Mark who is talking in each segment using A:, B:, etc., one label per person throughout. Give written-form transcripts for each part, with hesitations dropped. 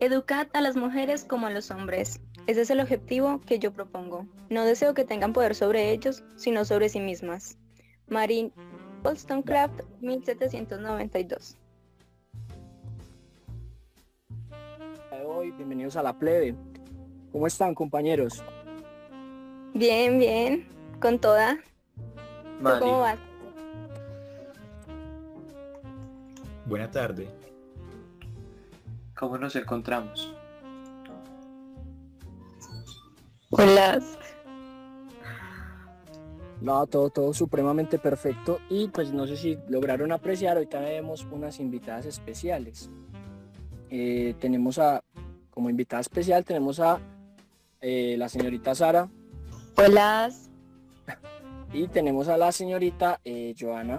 A: Educad a las mujeres como a los hombres. Ese es el objetivo que yo propongo. No deseo que tengan poder sobre ellos, sino sobre sí mismas. Mary Wollstonecraft, 1792.
B: Hoy, bienvenidos a La Plebe. ¿Cómo están, compañeros?
A: Bien, bien, con toda. ¿Tú
C: Mari,
A: cómo vas?
D: Buena tarde.
C: ¿cómo nos encontramos?
A: Hola.
B: No, todo supremamente perfecto. Y pues no sé si lograron apreciar, hoy tenemos unas invitadas especiales. Como invitada especial, tenemos a la señorita Sara
A: Hola.
B: y tenemos a la señorita Joana.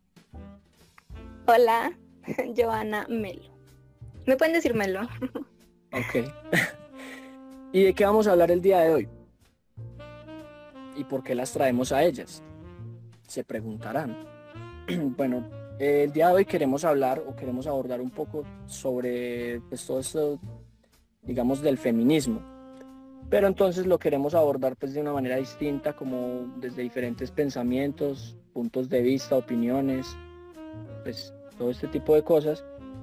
A: Hola, Joana Melo. ¿Me pueden decir Melo?
B: Ok. ¿Y de qué vamos a hablar el día de hoy? ¿Y por qué las traemos a ellas? Se preguntarán. Bueno, el día de hoy queremos hablar o queremos abordar un poco sobre pues, todo esto, digamos, del feminismo. Pero entonces lo queremos abordar pues de una manera distinta, como desde diferentes pensamientos, puntos de vista, opiniones, pues todo este tipo de cosas.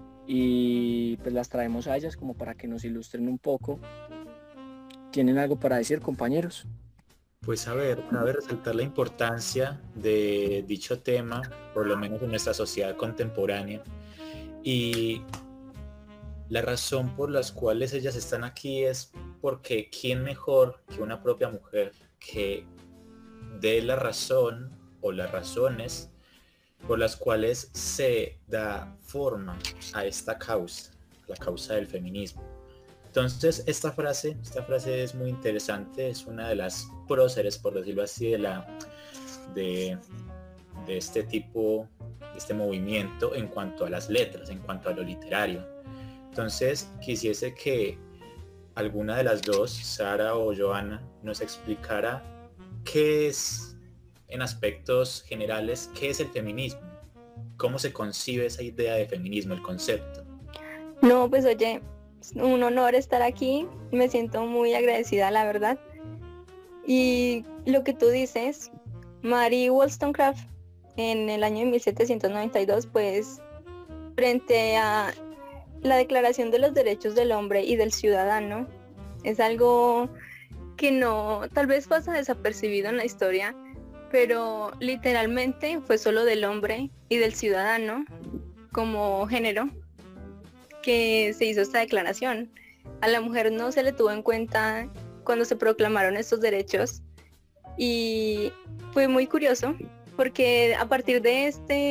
B: Y pues las traemos a ellas como para que nos ilustren un poco. ¿Tienen algo para decir, compañeros?
D: Pues a ver, cabe resaltar la importancia de dicho tema, por lo menos en nuestra sociedad contemporánea, y la razón por las cuales ellas están aquí es porque quién mejor que una propia mujer que dé la razón o las razones por las cuales se da forma a esta causa, la causa del feminismo. Entonces esta frase es muy interesante, es una de las próceres, por decirlo así, de este tipo, de este movimiento en cuanto a las letras, en cuanto a lo literario. Entonces quisiese que alguna de las dos, Sara o Joana, nos explicara qué es, en aspectos generales, qué es el feminismo, cómo se concibe esa idea de feminismo, el concepto.
A: No, pues oye, es un honor estar aquí. Me siento muy agradecida, la verdad. Y lo que tú dices, Mary Wollstonecraft, en el año de 1792, pues frente a la Declaración de los Derechos del Hombre y del Ciudadano, es algo que no, tal vez pasa desapercibido en la historia, pero literalmente fue solo del hombre y del ciudadano como género que se hizo esta declaración. A la mujer no se le tuvo en cuenta cuando se proclamaron estos derechos y fue muy curioso porque a partir de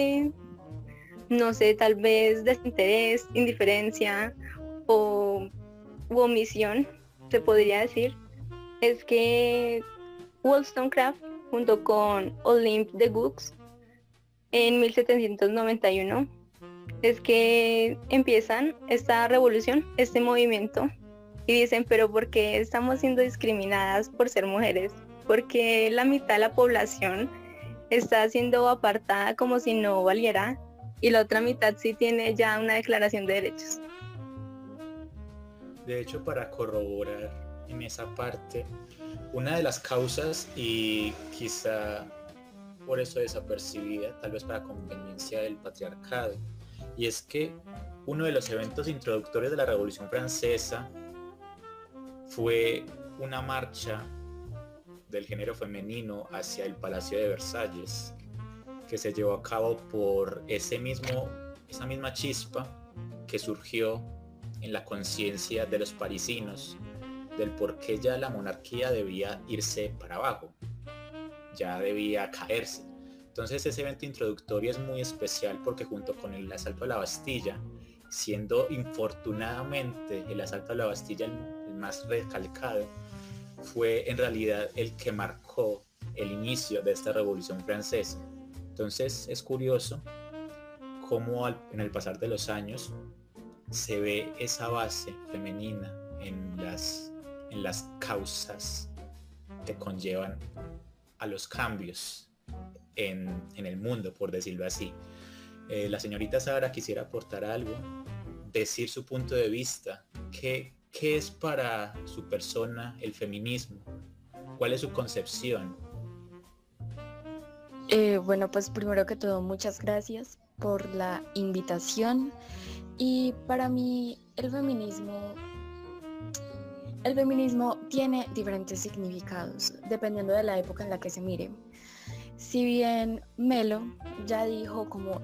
A: no sé, tal vez desinterés, indiferencia o u omisión, se podría decir, es que Wollstonecraft junto con Olympe de Gouges en 1791 es que empiezan esta revolución, este movimiento, y dicen, pero ¿por qué estamos siendo discriminadas por ser mujeres? Porque la mitad de la población está siendo apartada como si no valiera, y la otra mitad sí tiene ya una declaración de derechos.
D: De hecho, para corroborar en esa parte, una de las causas, y quizá por eso desapercibida, tal vez para conveniencia del patriarcado, y es que uno de los eventos introductores de la Revolución Francesa fue una marcha del género femenino hacia el Palacio de Versalles, que se llevó a cabo por esa misma chispa que surgió en la conciencia de los parisinos del por qué ya la monarquía debía irse para abajo, ya debía caerse. Entonces ese evento introductorio es muy especial porque junto con el asalto a la Bastilla, siendo infortunadamente el asalto a la Bastilla el más recalcado, fue en realidad el que marcó el inicio de esta Revolución Francesa. Entonces es curioso cómo en el pasar de los años se ve esa base femenina en las causas que conllevan a los cambios en el mundo, por decirlo así. La señorita Sara quisiera aportar algo decir su punto de vista. ¿Qué es para su persona el feminismo? ¿Cuál es su concepción?
C: Bueno, pues primero que todo, muchas gracias por la invitación. Y para mí el feminismo tiene diferentes significados dependiendo de la época en la que se mire. Si bien Melo ya dijo como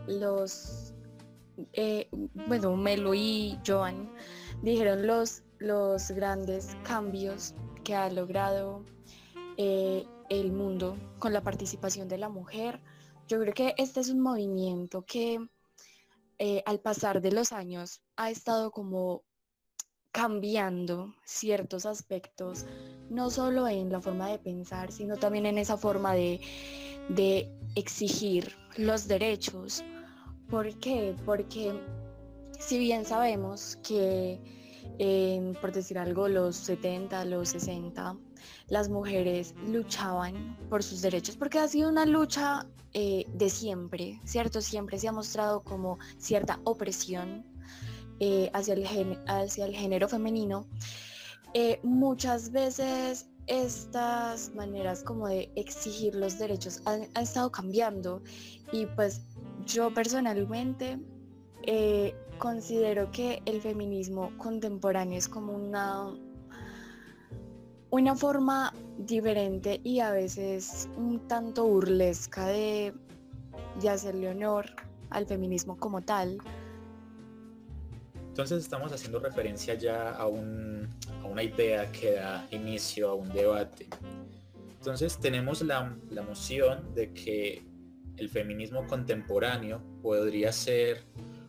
C: Melo y Joan dijeron los grandes cambios que ha logrado el mundo con la participación de la mujer. Yo creo que este es un movimiento que al pasar de los años ha estado como cambiando ciertos aspectos, no solo en la forma de pensar, sino también en esa forma de exigir los derechos. ¿Por qué? Porque si bien sabemos que, por decir algo, los 70, los 60, las mujeres luchaban por sus derechos, porque ha sido una lucha de siempre, ¿cierto? Siempre se ha mostrado como cierta opresión hacia el género femenino. Muchas veces estas maneras como de exigir los derechos han estado cambiando, y pues yo personalmente considero que el feminismo contemporáneo es como una forma diferente y a veces un tanto burlesca de hacerle honor al feminismo como tal.
D: Entonces estamos haciendo referencia ya a una idea que da inicio a un debate. Entonces tenemos la noción de que el feminismo contemporáneo podría ser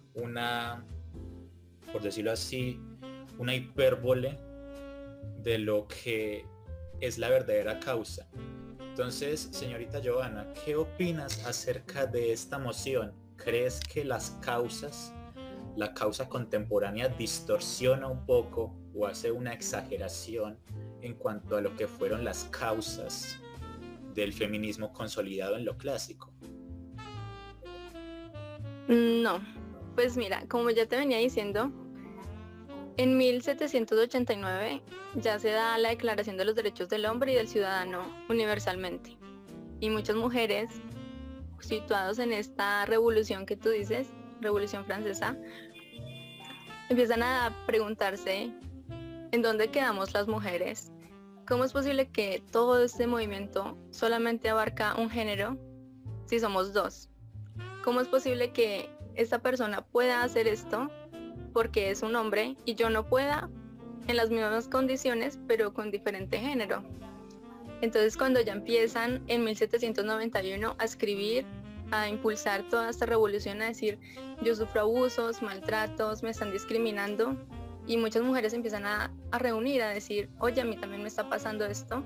D: por decirlo así, una hipérbole de lo que es la verdadera causa. Entonces, señorita Joana, ¿qué opinas acerca de esta moción? ¿Crees que la causa contemporánea distorsiona un poco o hace una exageración en cuanto a lo que fueron las causas del feminismo consolidado en lo clásico?
A: No, pues mira, como ya te venía diciendo, en 1789 ya se da la Declaración de los Derechos del Hombre y del Ciudadano universalmente. Y muchas mujeres situados en esta revolución que tú dices, Revolución Francesa, empiezan a preguntarse en dónde quedamos las mujeres. ¿Cómo es posible que todo este movimiento solamente abarca un género si somos dos? ¿Cómo es posible que esta persona pueda hacer esto porque es un hombre y yo no pueda en las mismas condiciones pero con diferente género? Entonces cuando ya empiezan en 1791 a escribir, a impulsar toda esta revolución, a decir yo sufro abusos, maltratos, me están discriminando, y muchas mujeres empiezan a reunir, a decir oye, a mí también me está pasando esto,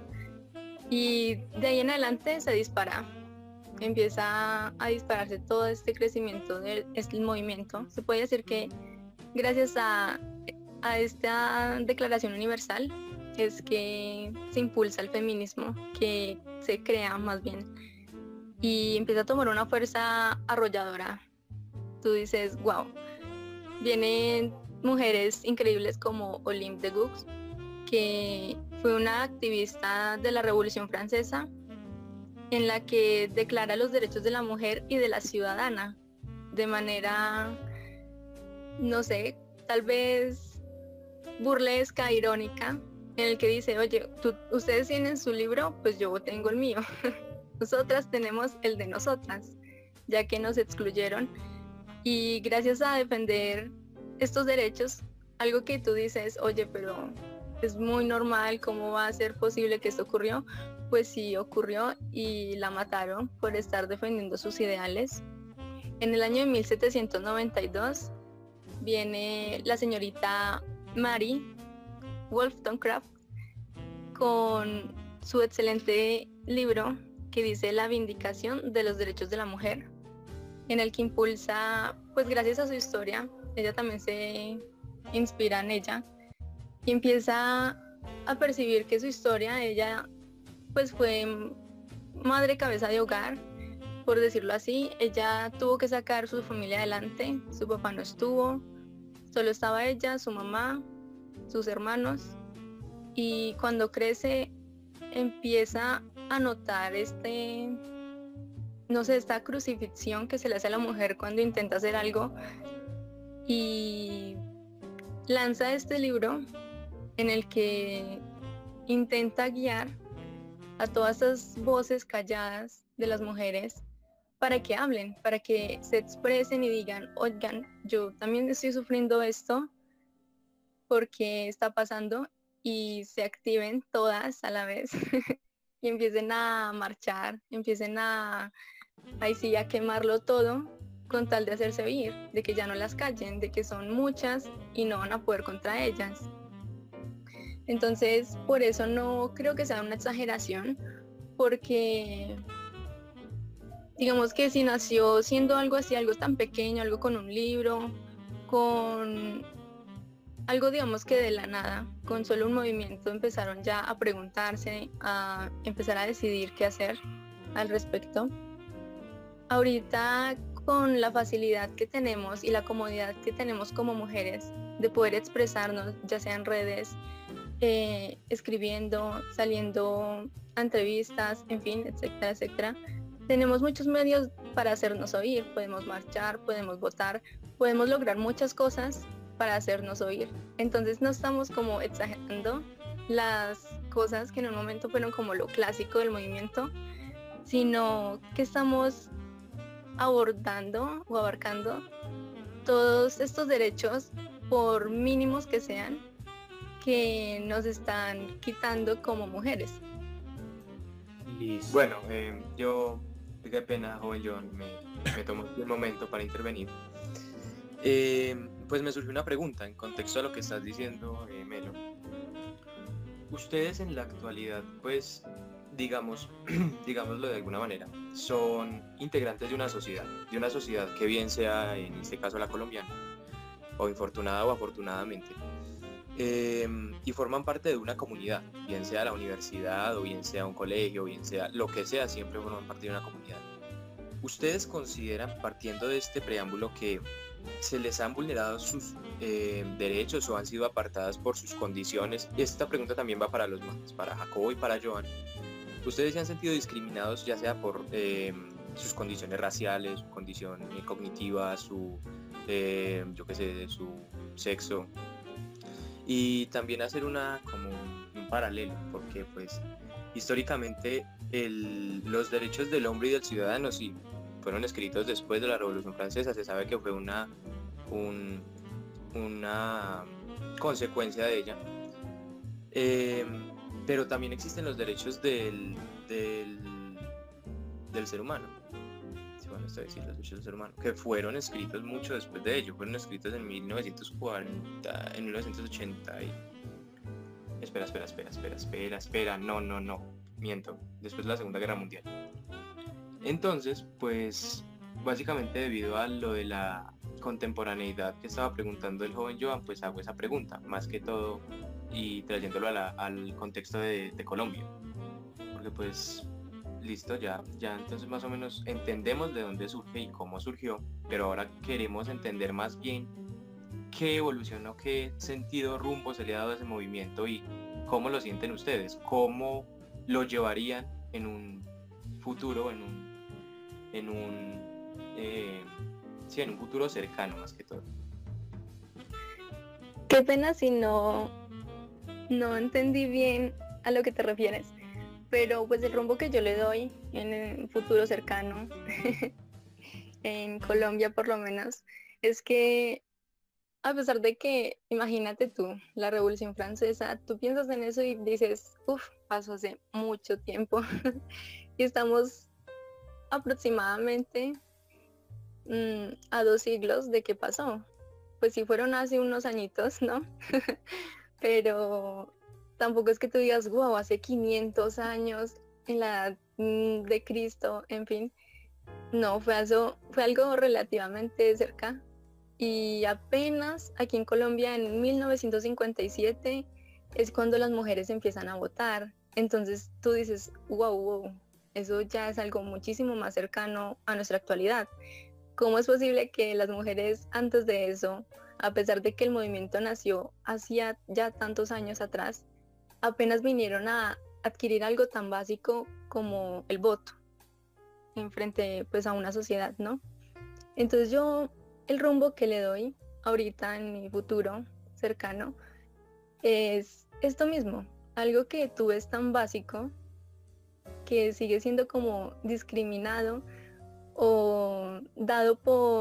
A: y de ahí en adelante se dispara. Empieza a dispararse todo este crecimiento del movimiento. Se puede decir que gracias a esta Declaración Universal es que se impulsa el feminismo, que se crea más bien, y empieza a tomar una fuerza arrolladora. Tú dices, wow, vienen mujeres increíbles como Olympe de Gouges, que fue una activista de la Revolución Francesa, en la que declara los derechos de la mujer y de la ciudadana de manera, no sé, tal vez burlesca, irónica, en el que dice, oye, ustedes tienen su libro, pues yo tengo el mío. Nosotras tenemos el de nosotras, ya que nos excluyeron. Y gracias a defender estos derechos, algo que tú dices, oye, pero es muy normal, ¿cómo va a ser posible que esto ocurrió? Pues sí ocurrió, y la mataron por estar defendiendo sus ideales. En el año de 1792 viene la señorita Mary Wollstonecraft con su excelente libro que dice La Vindicación de los Derechos de la Mujer, en el que impulsa, pues gracias a su historia, ella también se inspira en ella y empieza a percibir que su historia, ella pues fue madre cabeza de hogar, por decirlo así. Ella tuvo que sacar su familia adelante, su papá no estuvo, Solo estaba ella, su mamá, sus hermanos, y cuando crece empieza a notar no sé, esta crucifixión que se le hace a la mujer cuando intenta hacer algo, y lanza este libro en el que intenta guiar a todas esas voces calladas de las mujeres para que hablen, para que se expresen y digan, oigan, yo también estoy sufriendo esto, porque está pasando, y se activen todas a la vez y empiecen a marchar, empiecen ahí sí, a quemarlo todo con tal de hacerse oír, de que ya no las callen, de que son muchas y no van a poder contra ellas. Entonces, por eso no creo que sea una exageración, porque digamos que si nació siendo algo así, algo tan pequeño, algo con un libro, con algo digamos que de la nada, con solo un movimiento empezaron ya a preguntarse, a empezar a decidir qué hacer al respecto. Ahorita con la facilidad que tenemos y la comodidad que tenemos como mujeres de poder expresarnos, ya sea en redes, escribiendo, saliendo a entrevistas, en fin, etcétera, etcétera. Tenemos muchos medios para hacernos oír, podemos marchar, podemos votar, podemos lograr muchas cosas para hacernos oír. Entonces no estamos como exagerando las cosas que en un momento fueron como lo clásico del movimiento, sino que estamos abordando o abarcando todos estos derechos, por mínimos que sean, que nos están quitando como mujeres.
D: Listo.
E: Bueno, yo, qué pena, joven John, me tomo un momento para intervenir. Pues me surgió una pregunta en contexto a lo que estás diciendo, Melo. Ustedes en la actualidad, pues, digámoslo de alguna manera, son integrantes de una sociedad que bien sea, en este caso la colombiana, o infortunada o afortunadamente, y forman parte de una comunidad, bien sea la universidad o bien sea un colegio, bien sea lo que sea, siempre forman parte de una comunidad. ¿Ustedes consideran, partiendo de este preámbulo, que se les han vulnerado sus derechos o han sido apartadas por sus condiciones? Y esta pregunta también va para los más, para Jacobo y para Joan. ¿Ustedes se han sentido discriminados, ya sea por sus condiciones raciales, su condición cognitiva, su sexo? Y también hacer como un paralelo, porque pues históricamente los derechos del hombre y del ciudadano sí fueron escritos después de la Revolución Francesa. Se sabe que fue una consecuencia de ella, pero también existen los derechos del ser humano. Sí, bueno, esto es decir, los derechos del ser humano, que fueron escritos mucho después de ello, fueron escritos en 1940, en 1980 y... Espera, no, miento, después de la Segunda Guerra Mundial. Entonces, pues, básicamente debido a lo de la contemporaneidad que estaba preguntando el joven Joan, pues hago esa pregunta, más que todo, y trayéndolo al contexto de Colombia. Porque pues, listo, ya entonces más o menos entendemos de dónde surge y cómo surgió, pero ahora queremos entender más bien qué evolución o qué sentido, rumbo se le ha dado a ese movimiento y cómo lo sienten ustedes, cómo lo llevarían en un futuro, en un futuro cercano más que todo.
A: Qué pena si no entendí bien a lo que te refieres, pero pues el rumbo que yo le doy en el futuro cercano, en Colombia por lo menos, es que a pesar de que, imagínate tú, la Revolución Francesa, tú piensas en eso y dices, pasó hace mucho tiempo y estamos aproximadamente a 2 siglos de que pasó. Pues sí fueron hace unos añitos, ¿no? Pero tampoco es que tú digas, wow, hace 500 años en la edad de Cristo, en fin. No, fue algo relativamente cerca. Y apenas aquí en Colombia en 1957 es cuando las mujeres empiezan a votar. Entonces tú dices, wow, eso ya es algo muchísimo más cercano a nuestra actualidad. ¿Cómo es posible que las mujeres antes de eso a pesar de que el movimiento nació hacía ya tantos años atrás, apenas vinieron a adquirir algo tan básico como el voto en frente pues a una sociedad, ¿no? Entonces yo el rumbo que le doy ahorita en mi futuro cercano es esto mismo, algo que tú ves tan básico que sigue siendo como discriminado o dado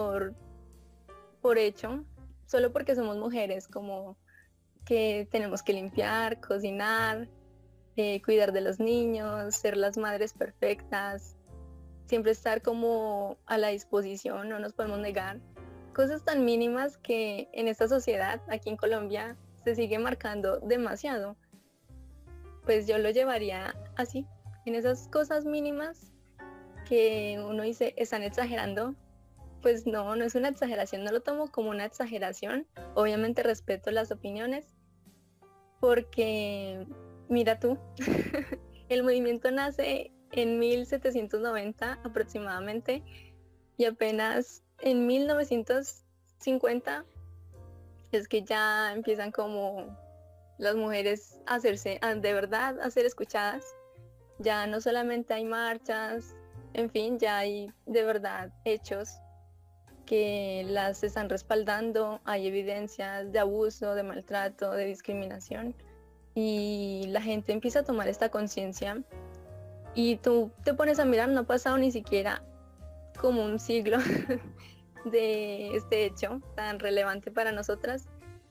A: por hecho, solo porque somos mujeres, como que tenemos que limpiar, cocinar, cuidar de los niños, ser las madres perfectas, siempre estar como a la disposición, no nos podemos negar. Cosas tan mínimas que en esta sociedad, aquí en Colombia, se sigue marcando demasiado. Pues yo lo llevaría así, en esas cosas mínimas que uno dice, están exagerando. Pues no, no es una exageración, no lo tomo como una exageración. Obviamente respeto las opiniones, porque mira tú, el movimiento nace en 1790 aproximadamente y apenas en 1950 es que ya empiezan como las mujeres a hacerse, de verdad, a ser escuchadas. Ya no solamente hay marchas, en fin, ya hay de verdad hechos que las están respaldando, hay evidencias de abuso, de maltrato, de discriminación y la gente empieza a tomar esta conciencia y tú te pones a mirar, no ha pasado ni siquiera como un siglo de este hecho tan relevante para nosotras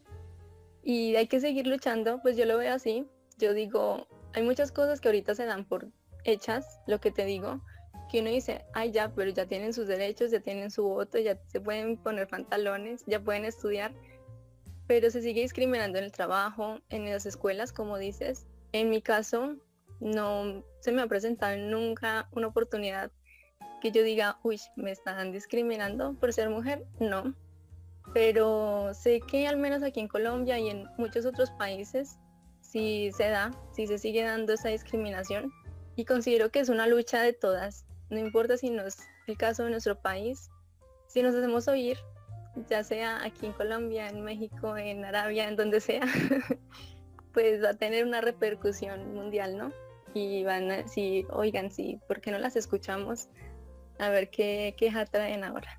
A: y hay que seguir luchando, pues yo lo veo así, yo digo, hay muchas cosas que ahorita se dan por hechas, lo que te digo, que uno dice, ay ya, pero ya tienen sus derechos, ya tienen su voto, ya se pueden poner pantalones, ya pueden estudiar, pero se sigue discriminando en el trabajo, en las escuelas, como dices. En mi caso, no se me ha presentado nunca una oportunidad que yo diga, uy, me están discriminando por ser mujer, no. Pero sé que al menos aquí en Colombia y en muchos otros países sí se da, sí se sigue dando esa discriminación y considero que es una lucha de todas, no importa si no es el caso de nuestro país, si nos hacemos oír, ya sea aquí en Colombia, en México, en Arabia, en donde sea, pues va a tener una repercusión mundial, ¿no? Y van a decir, oigan, sí, ¿por qué no las escuchamos? A ver qué queja traen ahora.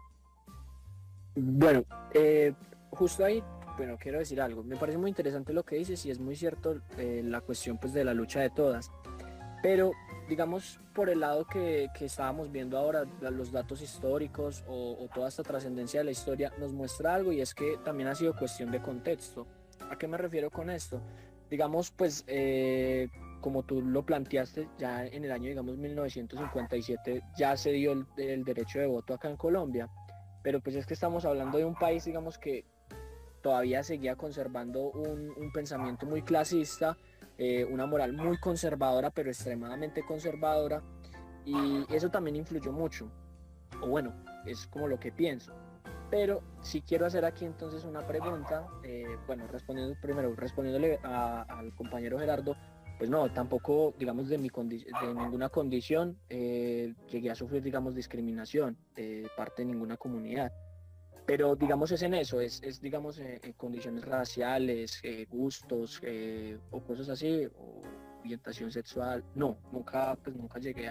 B: Bueno, justo ahí, bueno, quiero decir algo. Me parece muy interesante lo que dices y es muy cierto la cuestión pues de la lucha de todas. Pero digamos por el lado que estábamos viendo ahora, los datos históricos o toda esta trascendencia de la historia nos muestra algo y es que también ha sido cuestión de contexto. ¿A qué me refiero con esto? Digamos pues como tú lo planteaste, ya en el año digamos 1957 ya se dio el derecho de voto acá en Colombia, pero pues es que estamos hablando de un país digamos que todavía seguía conservando un pensamiento muy clasista, una moral muy conservadora, pero extremadamente conservadora, y eso también influyó mucho, o bueno, es como lo que pienso. Pero si quiero hacer aquí entonces una pregunta, bueno, respondiéndole al compañero Gerardo, pues no, tampoco, digamos, de ninguna condición llegué a sufrir, digamos, discriminación de parte de ninguna comunidad. Pero digamos es en eso, es digamos condiciones raciales, gustos o cosas así, o orientación sexual. No, nunca llegué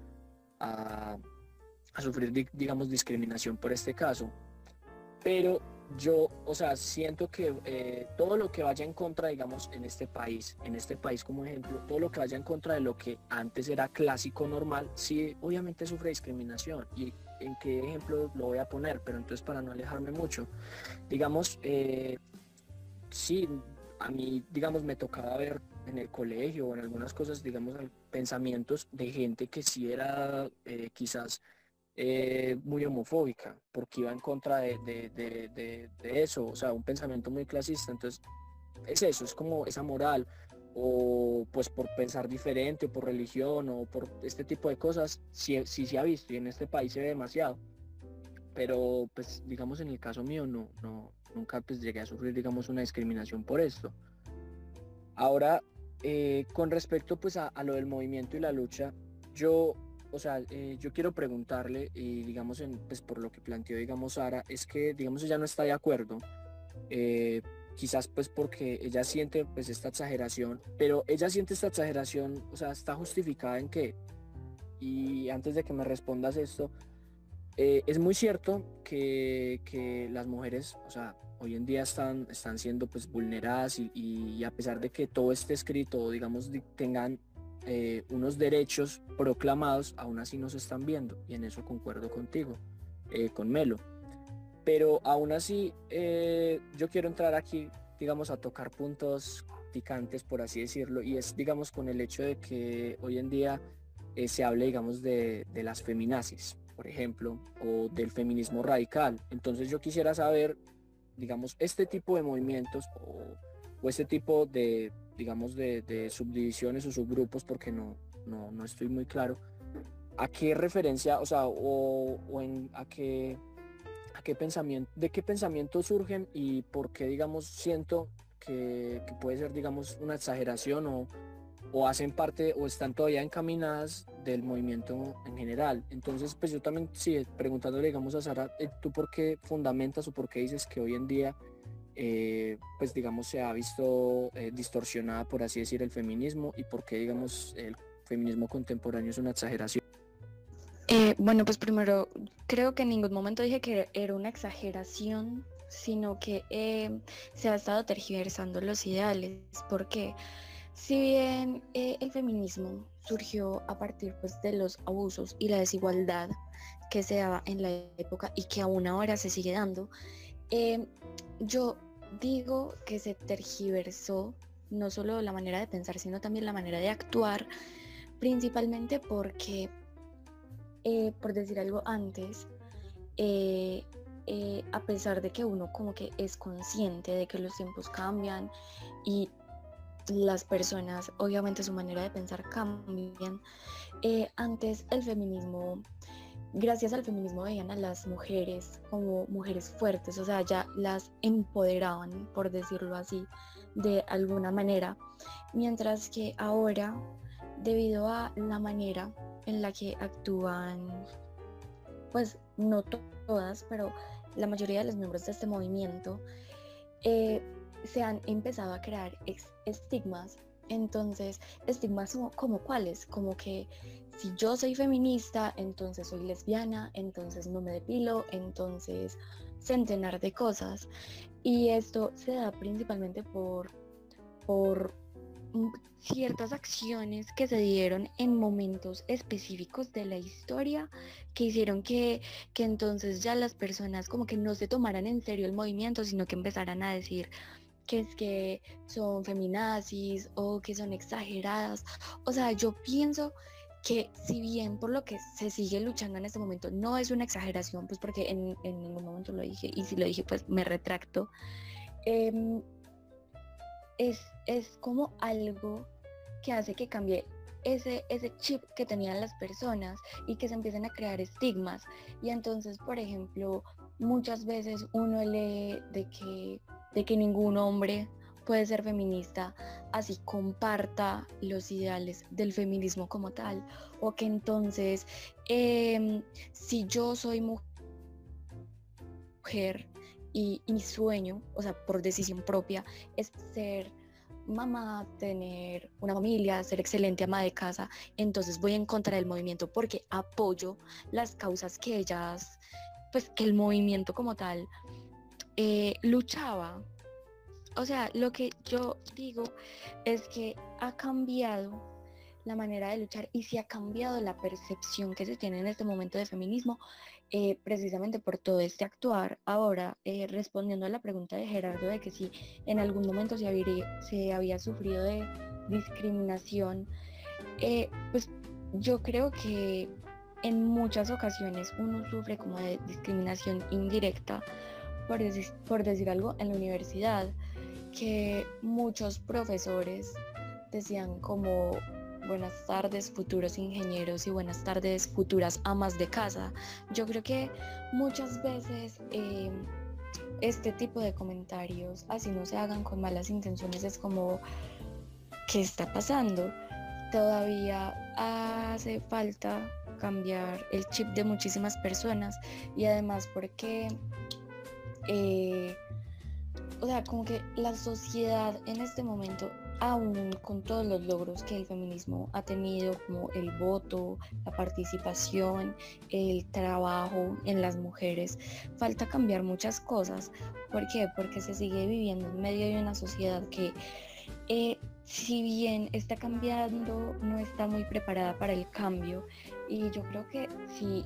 B: a, a sufrir, digamos, discriminación por este caso. Pero yo, o sea, siento que todo lo que vaya en contra, digamos, en este país como ejemplo, todo lo que vaya en contra de lo que antes era clásico normal, sí, obviamente sufre discriminación. ¿Y en qué ejemplo lo voy a poner? Pero entonces para no alejarme mucho, digamos, sí, a mí, digamos, me tocaba ver en el colegio o en algunas cosas, digamos, pensamientos de gente que sí era quizás muy homofóbica, porque iba en contra de eso, o sea, un pensamiento muy clasista. Entonces, es eso, es como esa moral, o pues por pensar diferente, o por religión, o por este tipo de cosas, sí, sí se ha visto, y en este país se ve demasiado. Pero, pues, digamos, en el caso mío, nunca pues llegué a sufrir, digamos, una discriminación por esto. Ahora, con respecto pues a lo del movimiento y la lucha, yo, o sea, yo quiero preguntarle, y digamos, pues por lo que planteó, digamos, Sara, es que, digamos, ella no está de acuerdo quizás pues porque ella siente pues esta exageración, pero ella siente esta exageración, o sea, está justificada en qué. Y antes de que me respondas esto, es muy cierto que las mujeres, o sea, hoy en día están siendo pues vulneradas y a pesar de que todo esté escrito, digamos, tengan unos derechos proclamados, aún así no se están viendo, y en eso concuerdo contigo, con Melo. Pero aún así, yo quiero entrar aquí, digamos, a tocar puntos picantes, por así decirlo, y es, digamos, con el hecho de que hoy en día se hable, digamos, de las feminazis, por ejemplo, o del feminismo radical. Entonces yo quisiera saber, digamos, este tipo de movimientos o este tipo de, digamos, de subdivisiones o subgrupos, porque no estoy muy claro, a qué referencia, o sea, a qué pensamiento, de qué pensamiento surgen y por qué, digamos, siento que puede ser, digamos, una exageración o hacen parte o están todavía encaminadas del movimiento en general. Entonces, pues yo también, sí, preguntándole, digamos, a Sara, ¿tú por qué fundamentas o por qué dices que hoy en día, pues digamos, se ha visto distorsionada, por así decir, el feminismo, y por qué, digamos, el feminismo contemporáneo es una exageración?
C: Bueno, pues primero, creo que en ningún momento dije que era una exageración, sino que se ha estado tergiversando los ideales, porque si bien el feminismo surgió a partir pues, de los abusos y la desigualdad que se daba en la época y que aún ahora se sigue dando, yo digo que se tergiversó no solo la manera de pensar, sino también la manera de actuar, principalmente porque, por decir algo antes, a pesar de que uno como que es consciente de que los tiempos cambian y las personas, obviamente su manera de pensar cambian, antes el feminismo, gracias al feminismo veían a las mujeres como mujeres fuertes, o sea, ya las empoderaban, por decirlo así, de alguna manera, mientras que ahora, debido a la manera en la que actúan, pues no todas, pero la mayoría de los miembros de este movimiento, se han empezado a crear estigmas. Entonces, estigmas como cuáles, como que si yo soy feminista, entonces soy lesbiana, entonces no me depilo, entonces centenar de cosas. Y esto se da principalmente por ciertas acciones que se dieron en momentos específicos de la historia que hicieron que entonces ya las personas como que no se tomaran en serio el movimiento, sino que empezaran a decir que es que son feminazis o que son exageradas. O sea, yo pienso que si bien por lo que se sigue luchando en este momento no es una exageración, pues porque en ningún momento lo dije, y si lo dije pues me retracto, es como algo que hace que cambie ese chip que tenían las personas y que se empiecen a crear estigmas. Y entonces, por ejemplo, muchas veces uno lee de que ningún hombre puede ser feminista, así comparta los ideales del feminismo como tal, o que entonces si yo soy mujer y mi sueño, o sea, por decisión propia, es ser mamá, tener una familia, ser excelente ama de casa, entonces voy en contra del movimiento porque apoyo las causas que ellas, pues que el movimiento como tal luchaba. O sea, lo que yo digo es que ha cambiado la manera de luchar y sí ha cambiado la percepción que se tiene en este momento de feminismo, precisamente por todo este actuar. Ahora, respondiendo a la pregunta de Gerardo de que si en algún momento se había sufrido de discriminación, pues yo creo que en muchas ocasiones uno sufre como de discriminación indirecta, por decir algo, en la universidad, que muchos profesores decían como buenas tardes futuros ingenieros y buenas tardes futuras amas de casa. Yo creo que muchas veces este tipo de comentarios, así no se hagan con malas intenciones, es como, ¿qué está pasando? Todavía hace falta cambiar el chip de muchísimas personas, y además porque o sea, como que la sociedad en este momento, aún con todos los logros que el feminismo ha tenido, como el voto, la participación, el trabajo en las mujeres, falta cambiar muchas cosas. ¿Por qué? Porque se sigue viviendo en medio de una sociedad que, si bien está cambiando, no está muy preparada para el cambio. Y yo creo que si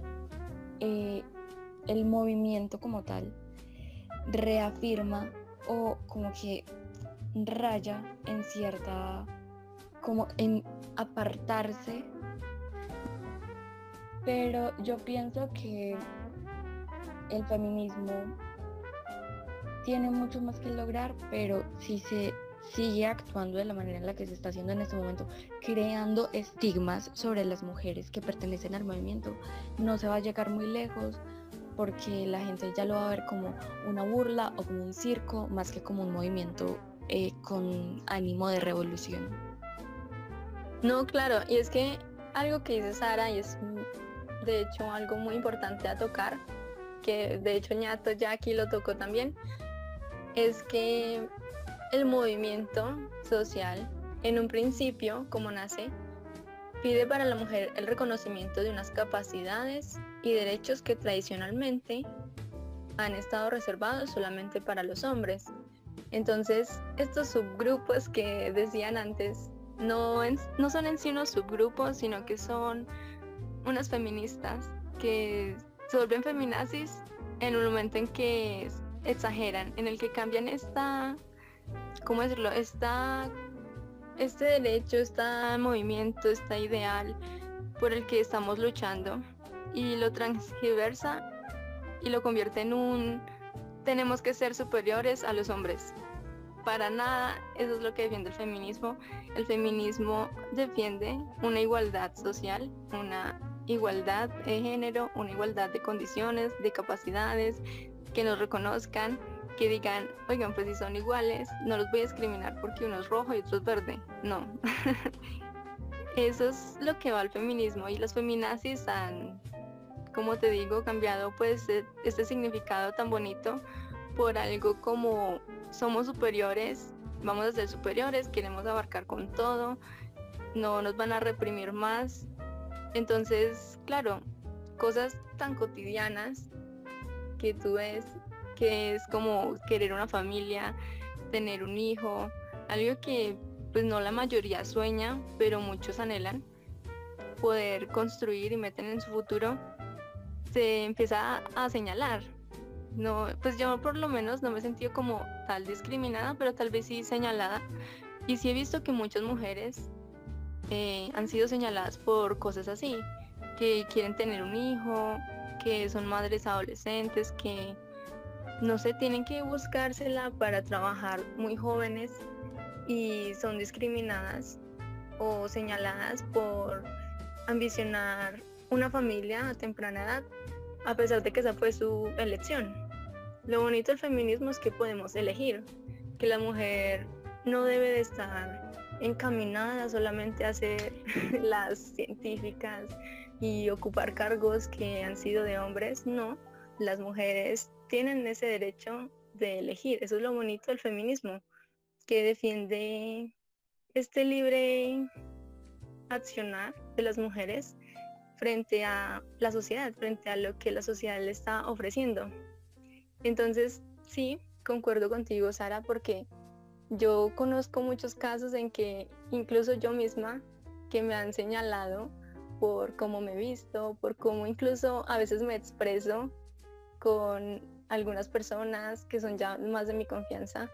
C: el movimiento como tal reafirma o como que raya en cierta, como en apartarse, pero yo pienso que el feminismo tiene mucho más que lograr, pero si se sigue actuando de la manera en la que se está haciendo en este momento, creando estigmas sobre las mujeres que pertenecen al movimiento, no se va a llegar muy lejos, porque la gente ya lo va a ver como una burla o como un circo, más que como un movimiento con ánimo de revolución.
A: No, claro, y es que algo que dice Sara, y es de hecho algo muy importante a tocar, que de hecho Ñato ya aquí lo tocó también, es que el movimiento social, en un principio, como nace, pide para la mujer el reconocimiento de unas capacidades y derechos que tradicionalmente han estado reservados solamente para los hombres. Entonces, estos subgrupos que decían antes no son en sí unos subgrupos, sino que son unas feministas que se vuelven feminazis en un momento en que exageran, en el que cambian ¿cómo decirlo? Este derecho, este movimiento, este ideal por el que estamos luchando, y lo transgiversa y lo convierte en tenemos que ser superiores a los hombres. Para nada, eso es lo que defiende el feminismo. El feminismo defiende una igualdad social, una igualdad de género, una igualdad de condiciones, de capacidades, que nos reconozcan, que digan, oigan, pues si son iguales, no los voy a discriminar porque uno es rojo y otro es verde. No. Eso es lo que va al feminismo, y los feminazis han, como te digo, cambiado pues este significado tan bonito por algo como somos superiores, vamos a ser superiores, queremos abarcar con todo, no nos van a reprimir más. Entonces, claro, cosas tan cotidianas que tú ves, que es como querer una familia, tener un hijo, algo que pues no la mayoría sueña, pero muchos anhelan, poder construir y meter en su futuro, se empieza a señalar. No, pues yo por lo menos no me he sentido como tal discriminada, pero tal vez sí señalada, y sí he visto que muchas mujeres han sido señaladas por cosas así, que quieren tener un hijo, que son madres adolescentes, que no sé, tienen que buscársela para trabajar muy jóvenes y son discriminadas o señaladas por ambicionar una familia a temprana edad, a pesar de que esa fue su elección. Lo bonito del feminismo es que podemos elegir, que la mujer no debe de estar encaminada solamente a ser las científicas y ocupar cargos que han sido de hombres. No, las mujeres tienen ese derecho de elegir. Eso es lo bonito del feminismo, que defiende este libre accionar de las mujeres frente a la sociedad, frente a lo que la sociedad le está ofreciendo. Entonces, sí, concuerdo contigo, Sara, porque yo conozco muchos casos en que incluso yo misma, que me han señalado por cómo me he visto, por cómo incluso a veces me expreso con algunas personas que son ya más de mi confianza,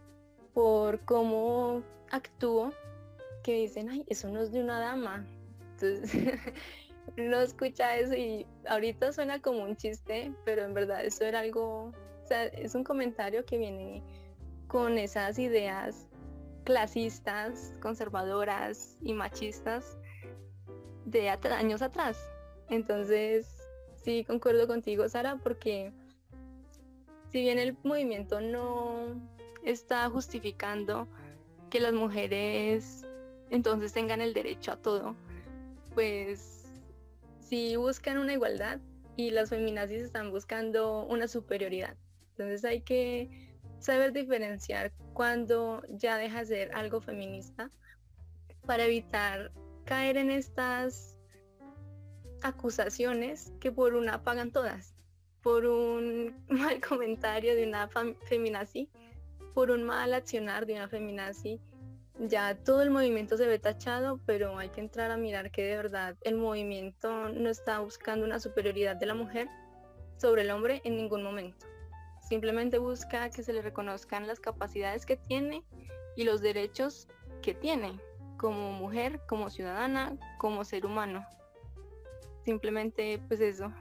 A: por cómo actúo, que dicen, ay, eso no es de una dama. Entonces uno escucha eso y ahorita suena como un chiste, pero en verdad eso era algo, o sea, es un comentario que viene con esas ideas clasistas, conservadoras y machistas de años atrás. Entonces sí, concuerdo contigo, Sara, porque si bien el movimiento no está justificando que las mujeres entonces tengan el derecho a todo, pues sí buscan una igualdad, y las feminazis están buscando una superioridad. Entonces hay que saber diferenciar cuando ya deja de ser algo feminista para evitar caer en estas acusaciones que por una pagan todas, por un mal comentario de una feminazi, por un mal accionar de una feminazi, ya todo el movimiento se ve tachado, pero hay que entrar a mirar que de verdad el movimiento no está buscando una superioridad de la mujer sobre el hombre en ningún momento. Simplemente busca que se le reconozcan las capacidades que tiene y los derechos que tiene como mujer, como ciudadana, como ser humano. Simplemente pues eso.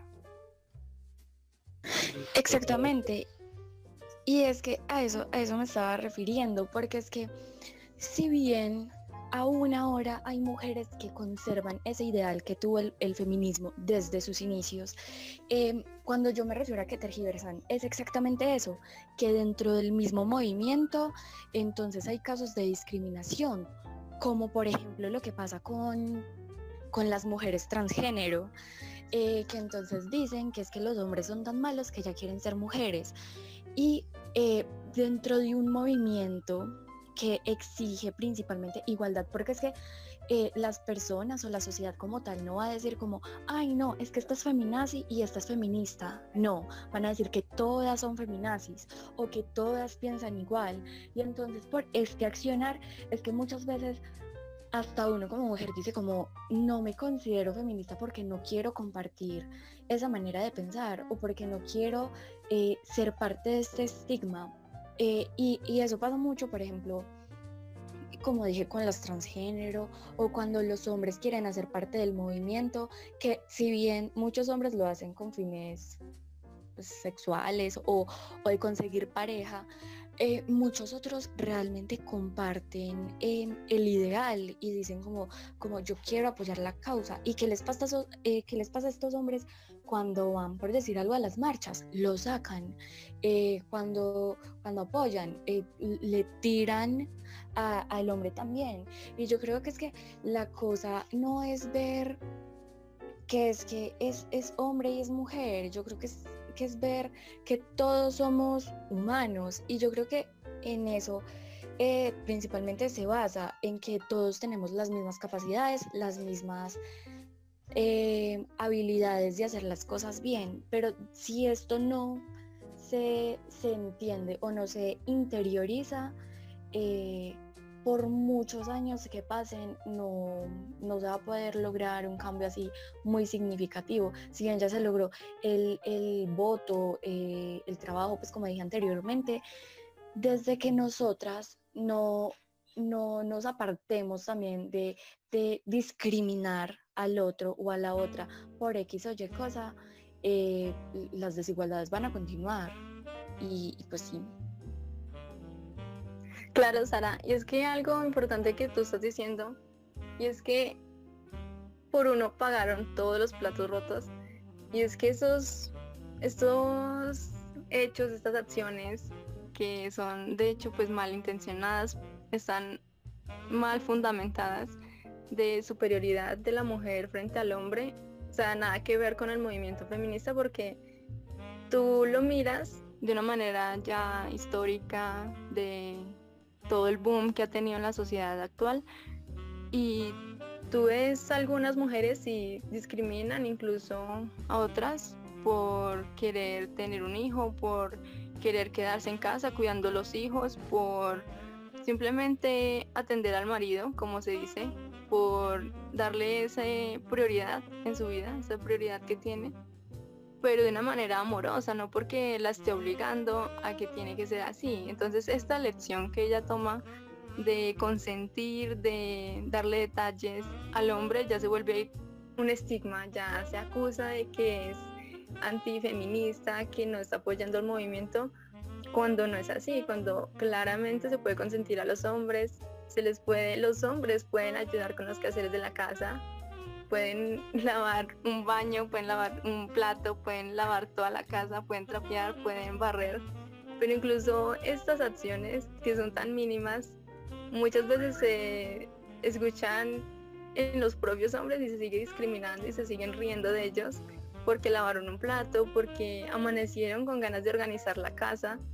C: Exactamente. Y es que a eso me estaba refiriendo, porque es que si bien aún ahora hay mujeres que conservan ese ideal que tuvo el feminismo desde sus inicios, cuando yo me refiero a que tergiversan, es exactamente eso, que dentro del mismo movimiento, entonces hay casos de discriminación, como por ejemplo lo que pasa con las mujeres transgénero, que entonces dicen que es que los hombres son tan malos que ya quieren ser mujeres. Y dentro de un movimiento que exige principalmente igualdad, porque es que las personas o la sociedad como tal no va a decir como, ay no, es que esta es feminazi y esta es feminista. No, van a decir que todas son feminazis o que todas piensan igual. Y entonces por este accionar es que muchas veces hasta uno como mujer dice como, no me considero feminista porque no quiero compartir esa manera de pensar o porque no quiero ser parte de este estigma. Y eso pasa mucho, por ejemplo, como dije, con los transgénero o cuando los hombres quieren hacer parte del movimiento, que si bien muchos hombres lo hacen con fines pues, sexuales o de conseguir pareja, muchos otros realmente comparten el ideal y dicen como yo quiero apoyar la causa. ¿Y qué les pasa a estos hombres cuando van, por decir algo, a las marchas? Lo sacan. Cuando apoyan, le tiran al hombre también. Y yo creo que es que la cosa no es ver que es hombre y es mujer. Yo creo que es ver que todos somos humanos, y yo creo que en eso principalmente se basa en que todos tenemos las mismas capacidades, las mismas habilidades de hacer las cosas bien, pero si esto no se entiende o no se interioriza, por muchos años que pasen no se va a poder lograr un cambio así muy significativo. Si bien ya se logró el voto, el trabajo, pues como dije anteriormente, desde que nosotras no nos apartemos también de discriminar al otro o a la otra por X o Y cosa, las desigualdades van a continuar y pues sí.
A: Claro, Sara, y es que algo importante que tú estás diciendo, y es que por uno pagaron todos los platos rotos, y es que estos hechos, estas acciones que son de hecho pues malintencionadas, están mal fundamentadas, de superioridad de la mujer frente al hombre, o sea, nada que ver con el movimiento feminista, porque tú lo miras de una manera ya histórica de todo el boom que ha tenido en la sociedad actual, y tú ves algunas mujeres y discriminan incluso a otras por querer tener un hijo, por querer quedarse en casa cuidando los hijos, por simplemente atender al marido, como se dice, por darle esa prioridad en su vida, esa prioridad que tiene, pero de una manera amorosa, no porque la esté obligando a que tiene que ser así. Entonces esta lección que ella toma de consentir, de darle detalles al hombre, ya se vuelve un estigma, ya se acusa de que es antifeminista, que no está apoyando el movimiento, cuando no es así, cuando claramente se puede consentir a los hombres, los hombres pueden ayudar con los quehaceres de la casa, pueden lavar un baño, pueden lavar un plato, pueden lavar toda la casa, pueden trapear, pueden barrer, pero incluso estas acciones que son tan mínimas, muchas veces se escuchan en los propios hombres y se sigue discriminando y se siguen riendo de ellos porque lavaron un plato, porque amanecieron con ganas de organizar la casa,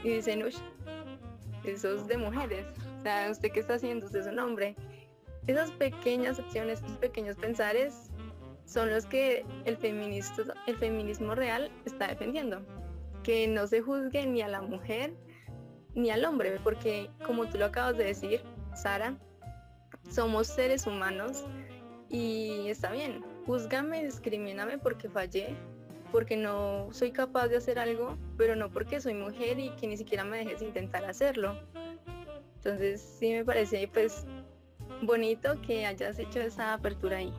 A: y dicen, uy, eso es de mujeres. O sea, ¿usted qué está haciendo? Usted es un hombre. Esas pequeñas acciones, esos pequeños pensares son los que el feminismo real está defendiendo. Que no se juzgue ni a la mujer ni al hombre, porque como tú lo acabas de decir, Sara, somos seres humanos y está bien, júzgame, discrimíname porque fallé, porque no soy capaz de hacer algo, pero no porque soy mujer y que ni siquiera me dejes intentar hacerlo. Entonces sí me parece pues bonito que hayas hecho esa apertura ahí.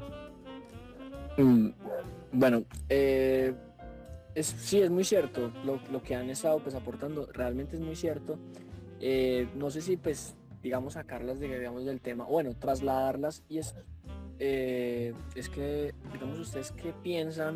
B: Bueno, sí, es muy cierto lo que han estado pues aportando, realmente es muy cierto. No sé si pues digamos sacarlas digamos del tema, bueno, trasladarlas y es que digamos ustedes qué piensan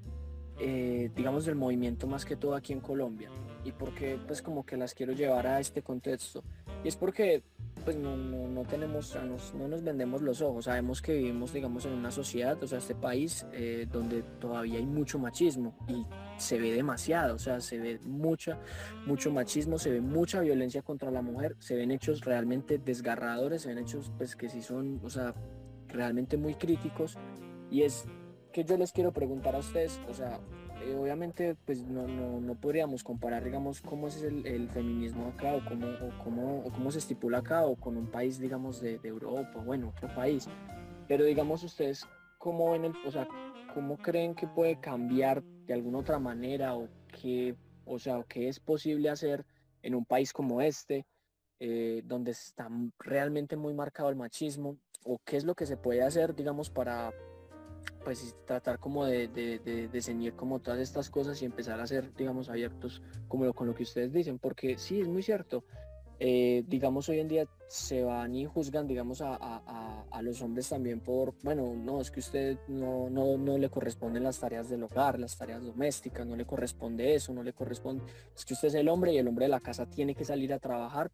B: digamos del movimiento más que todo aquí en Colombia y por qué pues como que las quiero llevar a este contexto y es porque pues no tenemos, no nos vendemos los ojos, sabemos que vivimos digamos en una sociedad, o sea, este país donde todavía hay mucho machismo y se ve demasiado, o sea, se ve mucho machismo, se ve mucha violencia contra la mujer, se ven hechos realmente desgarradores, se ven hechos pues que sí son, o sea, realmente muy críticos y es que yo les quiero preguntar a ustedes, o sea, obviamente pues no podríamos comparar digamos cómo es el feminismo acá o cómo se estipula acá o con un país digamos de Europa, bueno, otro país, pero digamos ustedes cómo ven o sea, cómo creen que puede cambiar de alguna otra manera o sea, qué es posible hacer en un país como este, donde está realmente muy marcado el machismo, o qué es lo que se puede hacer digamos para pues tratar como de ceñir como todas estas cosas y empezar a ser, digamos, abiertos como con lo que ustedes dicen, porque sí, es muy cierto. Digamos, hoy en día se van y juzgan, digamos, a los hombres también por, bueno, no, es que usted no le corresponden las tareas del hogar, las tareas domésticas, no le corresponde eso, no le corresponde, es que usted es el hombre y el hombre de la casa tiene que salir a trabajar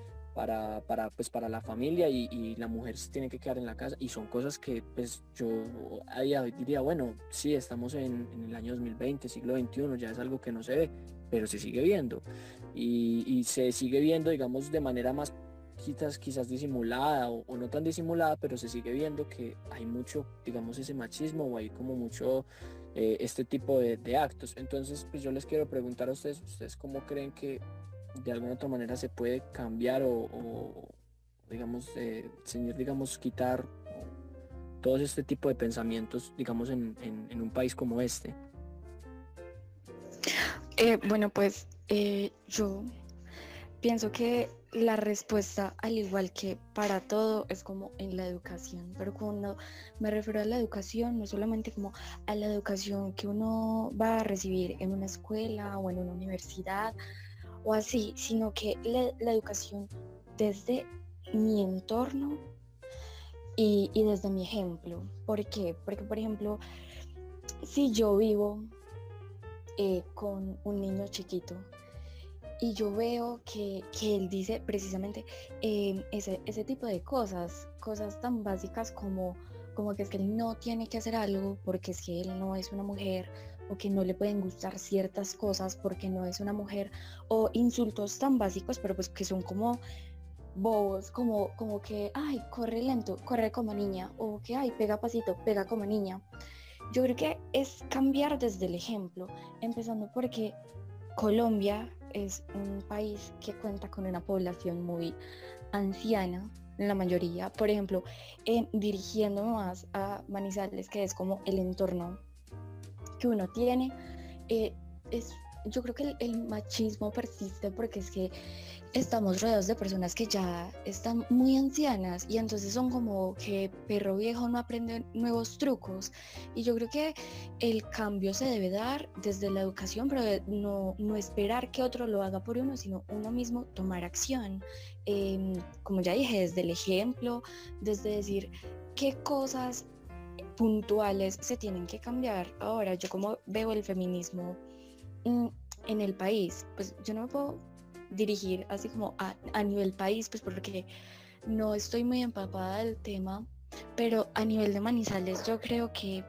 B: para la familia y la mujer se tiene que quedar en la casa y son cosas que pues yo diría, bueno, sí, estamos en el año 2020, siglo XXI, ya es algo que no se ve, pero se sigue viendo y se sigue viendo, digamos, de manera más quizás disimulada o no tan disimulada, pero se sigue viendo que hay mucho, digamos, ese machismo o hay como mucho este tipo de actos. Entonces, pues yo les quiero preguntar a ustedes cómo creen que de alguna otra manera se puede cambiar o digamos, señor, digamos, quitar todo este tipo de pensamientos, digamos, en un país como este.
C: Bueno, pues yo pienso que la respuesta, al igual que para todo, es como en la educación. Pero cuando me refiero a la educación, no solamente como a la educación que uno va a recibir en una escuela o en una universidad o así, sino que la educación desde mi entorno y desde mi ejemplo. ¿Por qué? Porque, por ejemplo, si yo vivo con un niño chiquito y yo veo que él dice precisamente ese tipo de cosas tan básicas como que es que él no tiene que hacer algo porque es que él no es una mujer, o que no le pueden gustar ciertas cosas porque no es una mujer, o insultos tan básicos, pero pues que son como bobos, como que, ay, corre lento, corre como niña, o que, ay, pega pasito, pega como niña. Yo creo que es cambiar desde el ejemplo, empezando porque Colombia es un país que cuenta con una población muy anciana, la mayoría. Por ejemplo, dirigiéndome más a Manizales, que es como el entorno que uno tiene, yo creo que el machismo persiste porque es que estamos rodeados de personas que ya están muy ancianas y entonces son como que perro viejo no aprende nuevos trucos, y yo creo que el cambio se debe dar desde la educación, pero no esperar que otro lo haga por uno, sino uno mismo tomar acción, como ya dije, desde el ejemplo, desde decir qué cosas puntuales se tienen que cambiar. Ahora, yo como veo el feminismo en el país, pues yo no me puedo dirigir así como a nivel país, pues porque no estoy muy empapada del tema, pero a nivel de Manizales yo creo que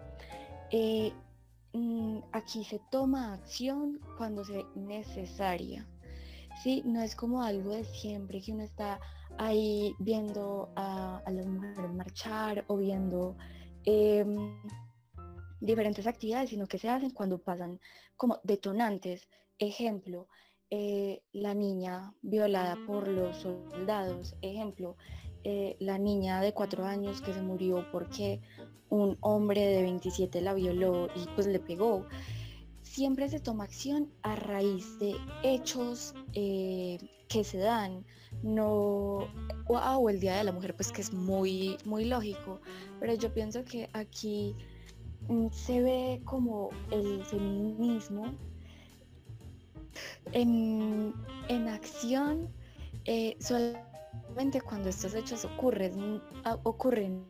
C: aquí se toma acción cuando es necesaria. Sí, no es como algo de siempre que uno está ahí viendo a las mujeres marchar o viendo diferentes actividades, sino que se hacen cuando pasan como detonantes. Ejemplo, la niña violada por los soldados. Ejemplo, la niña de 4 años que se murió porque un hombre de 27 la violó y pues le pegó. Siempre se toma acción a raíz de hechos que se dan, no, o el Día de la Mujer, pues que es muy, muy lógico, pero yo pienso que aquí se ve como el feminismo en acción solamente cuando estos hechos ocurren,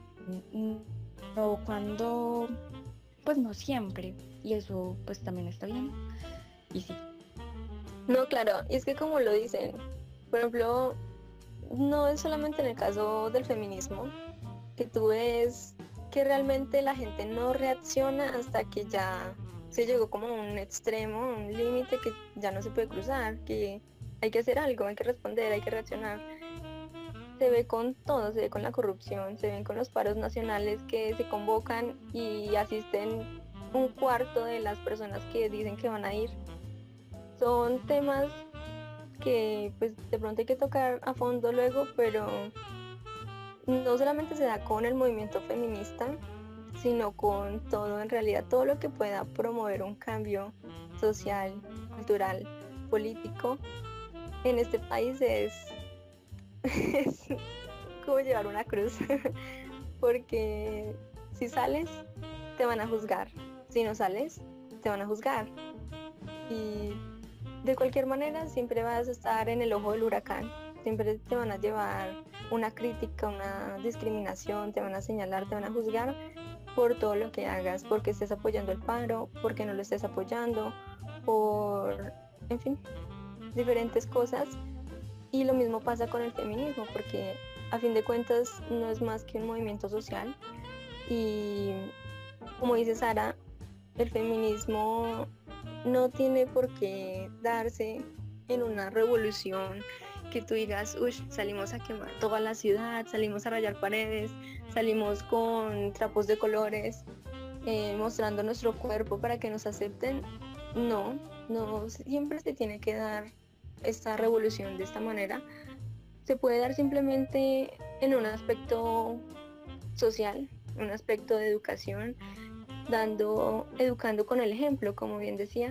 C: o cuando, pues no siempre, y eso pues también está bien, y sí.
A: No, claro, y es que como lo dicen, por ejemplo, no es solamente en el caso del feminismo, que tú ves que realmente la gente no reacciona hasta que ya se llegó como a un extremo, un límite que ya no se puede cruzar, que hay que hacer algo, hay que responder, hay que reaccionar. Se ve con todo, se ve con la corrupción, se ven con los paros nacionales que se convocan y asisten un cuarto de las personas que dicen que van a ir. Son temas que pues de pronto hay que tocar a fondo luego, pero no solamente se da con el movimiento feminista, sino con todo, en realidad todo lo que pueda promover un cambio social, cultural, político en este país es como llevar una cruz, porque si sales te van a juzgar, si no sales te van a juzgar y de cualquier manera siempre vas a estar en el ojo del huracán, siempre te van a llevar una crítica, una discriminación, te van a señalar, te van a juzgar por todo lo que hagas, porque estés apoyando el paro, porque no lo estés apoyando, por, en fin, diferentes cosas. Y lo mismo pasa con el feminismo, porque a fin de cuentas no es más que un movimiento social y como dice Sara, el feminismo no tiene por qué darse en una revolución que tú digas, uy, salimos a quemar toda la ciudad, salimos a rayar paredes, salimos con trapos de colores, mostrando nuestro cuerpo para que nos acepten. No, no siempre se tiene que dar esta revolución de esta manera. Se puede dar simplemente en un aspecto social, un aspecto de educación, educando con el ejemplo, como bien decía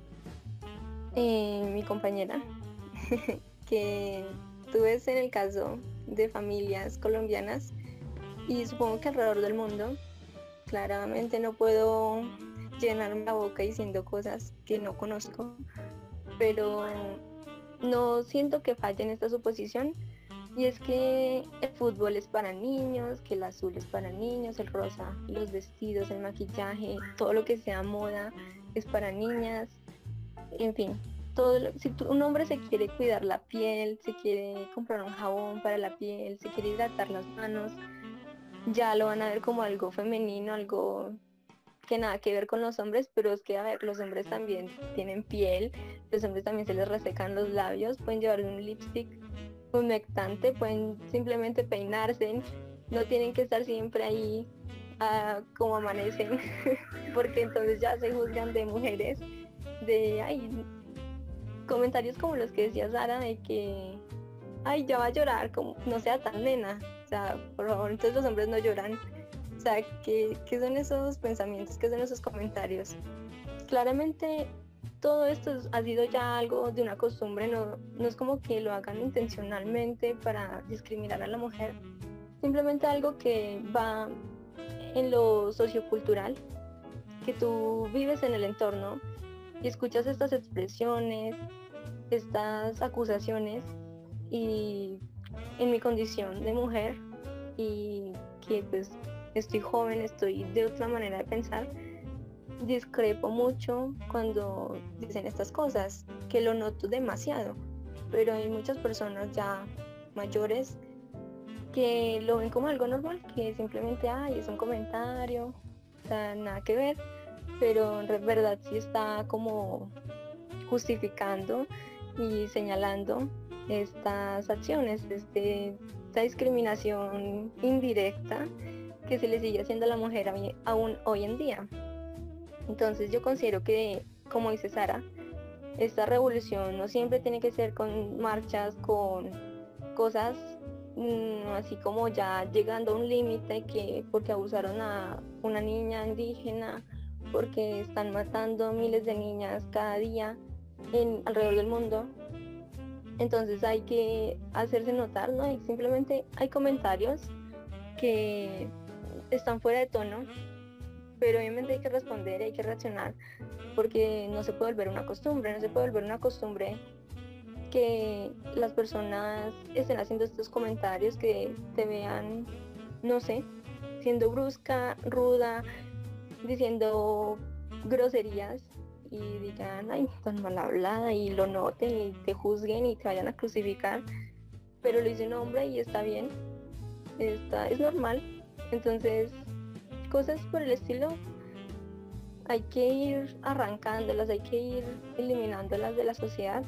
A: mi compañera, que tú ves en el caso de familias colombianas y supongo que alrededor del mundo, claramente no puedo llenarme la boca diciendo cosas que no conozco, pero no siento que falle en esta suposición, y es que el fútbol es para niños, que el azul es para niños, el rosa, los vestidos, el maquillaje, todo lo que sea moda es para niñas, en fin. Si un hombre se quiere cuidar la piel, se quiere comprar un jabón para la piel, se quiere hidratar las manos, ya lo van a ver como algo femenino, algo que nada que ver con los hombres, pero es que, a ver, los hombres también tienen piel, los hombres también se les resecan los labios, pueden llevar un lipstick humectante, pueden simplemente peinarse, no tienen que estar siempre ahí como amanecen, porque entonces ya se juzgan de mujeres, comentarios como los que decía Sara, de que, ya va a llorar, como no sea tan nena, o sea, por favor, entonces los hombres no lloran. O sea, ¿qué son esos pensamientos? ¿Qué son esos comentarios? Claramente todo esto ha sido ya algo de una costumbre, no es como que lo hagan intencionalmente para discriminar a la mujer, simplemente algo que va en lo sociocultural, que tú vives en el entorno y escuchas estas expresiones, estas acusaciones, y en mi condición de mujer y que pues estoy joven, estoy de otra manera de pensar, discrepo mucho cuando dicen estas cosas, que lo noto demasiado, pero hay muchas personas ya mayores que lo ven como algo normal, que simplemente es un comentario, o sea, nada que ver, pero en verdad sí está como justificando y señalando estas acciones, esta discriminación indirecta que se le sigue haciendo a la mujer aún hoy en día. Entonces yo considero que, como dice Sara, esta revolución no siempre tiene que ser con marchas, con cosas así como ya llegando a un límite, que porque abusaron a una niña indígena, porque están matando miles de niñas cada día alrededor del mundo. Entonces hay que hacerse notar, ¿no? Y simplemente hay comentarios que están fuera de tono, pero obviamente hay que responder, hay que reaccionar, porque no se puede volver una costumbre que las personas estén haciendo estos comentarios, que te vean, no sé, siendo brusca, ruda, diciendo groserías y digan, ay, tan mal hablada, y lo noten y te juzguen y te vayan a crucificar, pero lo dice un hombre y está bien, es normal. Entonces, cosas por el estilo hay que ir arrancándolas, hay que ir eliminándolas de la sociedad,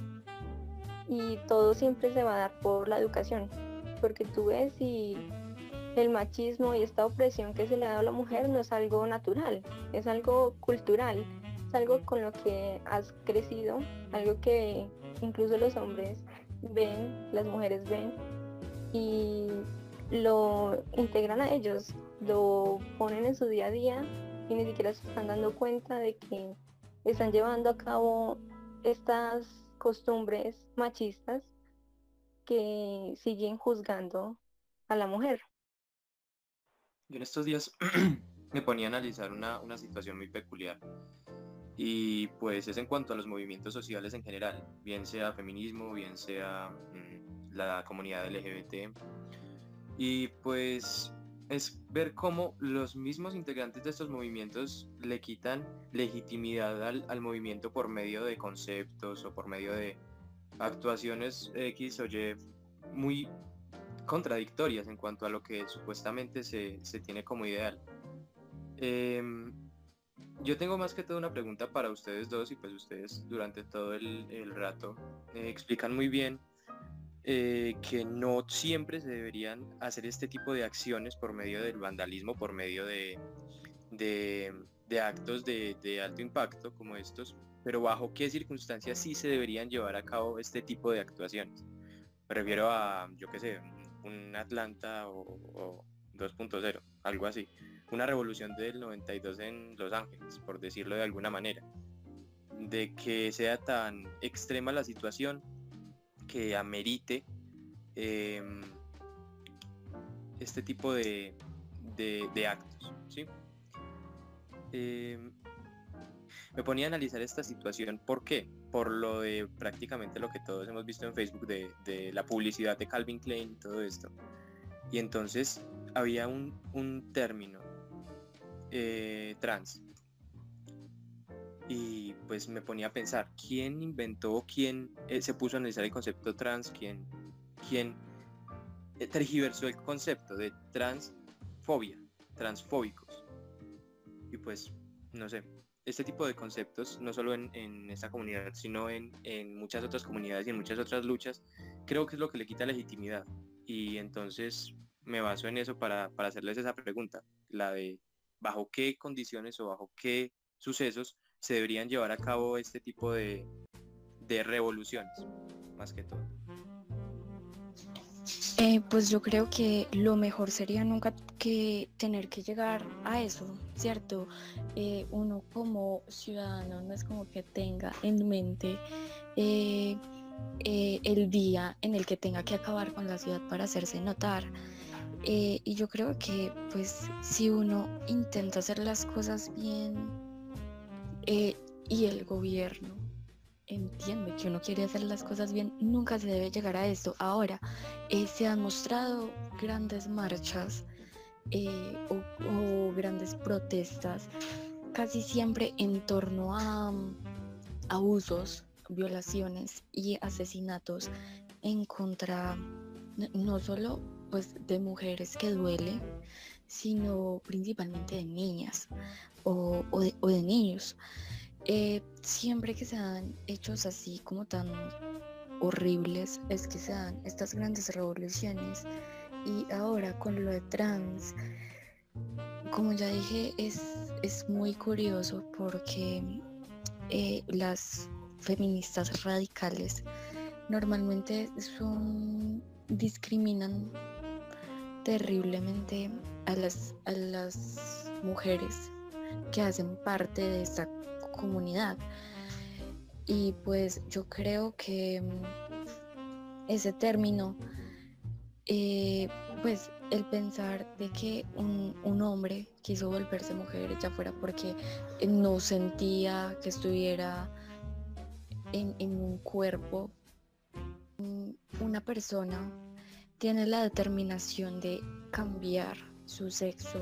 A: y todo siempre se va a dar por la educación, porque tú ves, y el machismo y esta opresión que se le ha dado a la mujer no es algo natural, es algo cultural, es algo con lo que has crecido, algo que incluso los hombres ven, las mujeres ven y lo integran a ellos, lo ponen en su día a día y ni siquiera se están dando cuenta de que están llevando a cabo estas costumbres machistas que siguen juzgando a la mujer.
E: Yo en estos días me ponía a analizar una situación muy peculiar, y pues es en cuanto a los movimientos sociales en general, bien sea feminismo, bien sea la comunidad LGBT, y pues es ver cómo los mismos integrantes de estos movimientos le quitan legitimidad al movimiento por medio de conceptos o por medio de actuaciones X o Y muy contradictorias en cuanto a lo que supuestamente se tiene como ideal. Yo tengo más que todo una pregunta para ustedes dos, y pues ustedes durante todo el rato explican muy bien que no siempre se deberían hacer este tipo de acciones por medio del vandalismo, por medio de actos de alto impacto como estos, pero bajo qué circunstancias sí se deberían llevar a cabo este tipo de actuaciones. Me refiero a, yo qué sé, un Atlanta o 2.0, algo así. Una revolución del 92 en Los Ángeles, por decirlo de alguna manera. De que sea tan extrema la situación que amerite este tipo de actos, ¿sí? Me ponía a analizar esta situación. ¿Por qué? Por lo de prácticamente lo que todos hemos visto en Facebook de la publicidad de Calvin Klein y todo esto. Y entonces había un término trans. Y pues me ponía a pensar, ¿quién inventó, quién se puso a analizar el concepto trans, quién tergiversó el concepto de transfobia, transfóbicos? Y pues, no sé, este tipo de conceptos, no solo en esta comunidad, sino en muchas otras comunidades y en muchas otras luchas, creo que es lo que le quita legitimidad. Y entonces me baso en eso para hacerles esa pregunta, la de bajo qué condiciones o bajo qué sucesos se deberían llevar a cabo este tipo de revoluciones, más que todo.
C: Pues yo creo que lo mejor sería nunca que tener que llegar a eso, ¿cierto? Uno como ciudadano no es como que tenga en mente el día en el que tenga que acabar con la ciudad para hacerse notar. Y yo creo que pues si uno intenta hacer las cosas bien y el gobierno entiende que uno quiere hacer las cosas bien, nunca se debe llegar a esto. Ahora, se han mostrado grandes marchas o grandes protestas, casi siempre en torno a abusos, violaciones y asesinatos en contra no solo pues de mujeres, que duele, sino principalmente de niñas o de niños. Siempre que se dan hechos así como tan horribles es que se dan estas grandes revoluciones. Y ahora con lo de trans, como ya dije, es muy curioso porque las feministas radicales normalmente discriminan terriblemente a las mujeres que hacen parte de esta comunidad. Y pues yo creo que ese término, pues el pensar de que un hombre quiso volverse mujer, ya fuera porque no sentía que estuviera en un cuerpo, una persona tiene la determinación de cambiar su sexo,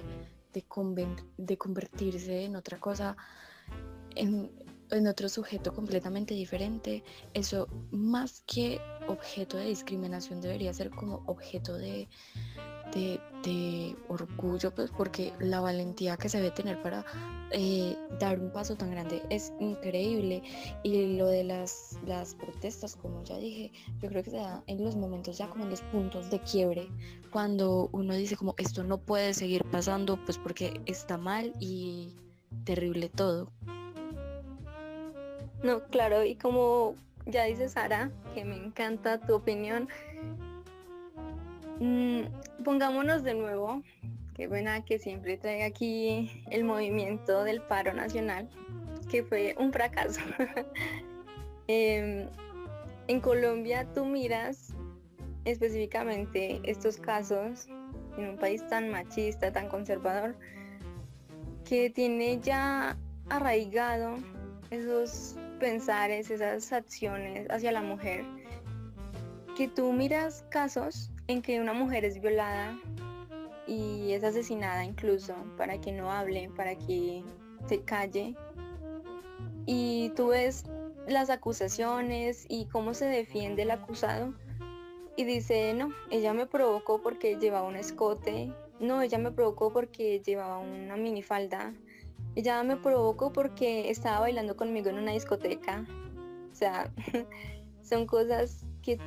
C: de convertirse en otra cosa, en otro sujeto completamente diferente. Eso, más que objeto de discriminación, debería ser como objeto de orgullo, pues, porque la valentía que se debe tener para dar un paso tan grande es increíble. Y lo de las protestas, como ya dije, yo creo que se da en los momentos ya como en los puntos de quiebre, cuando uno dice como esto no puede seguir pasando, pues porque está mal y terrible todo.
A: No, claro, y como ya dice Sara, que me encanta tu opinión, pongámonos de nuevo, qué buena que siempre traiga aquí el movimiento del paro nacional, que fue un fracaso. En Colombia tú miras específicamente estos casos en un país tan machista, tan conservador, que tiene ya arraigado esos pensares, esas acciones hacia la mujer, que tú miras casos en que una mujer es violada y es asesinada incluso para que no hable, para que se calle, y tú ves las acusaciones y cómo se defiende el acusado y dice, no, ella me provocó porque llevaba un escote, no, ella me provocó porque llevaba una minifalda, ella me provocó porque estaba bailando conmigo en una discoteca. O sea, son cosas que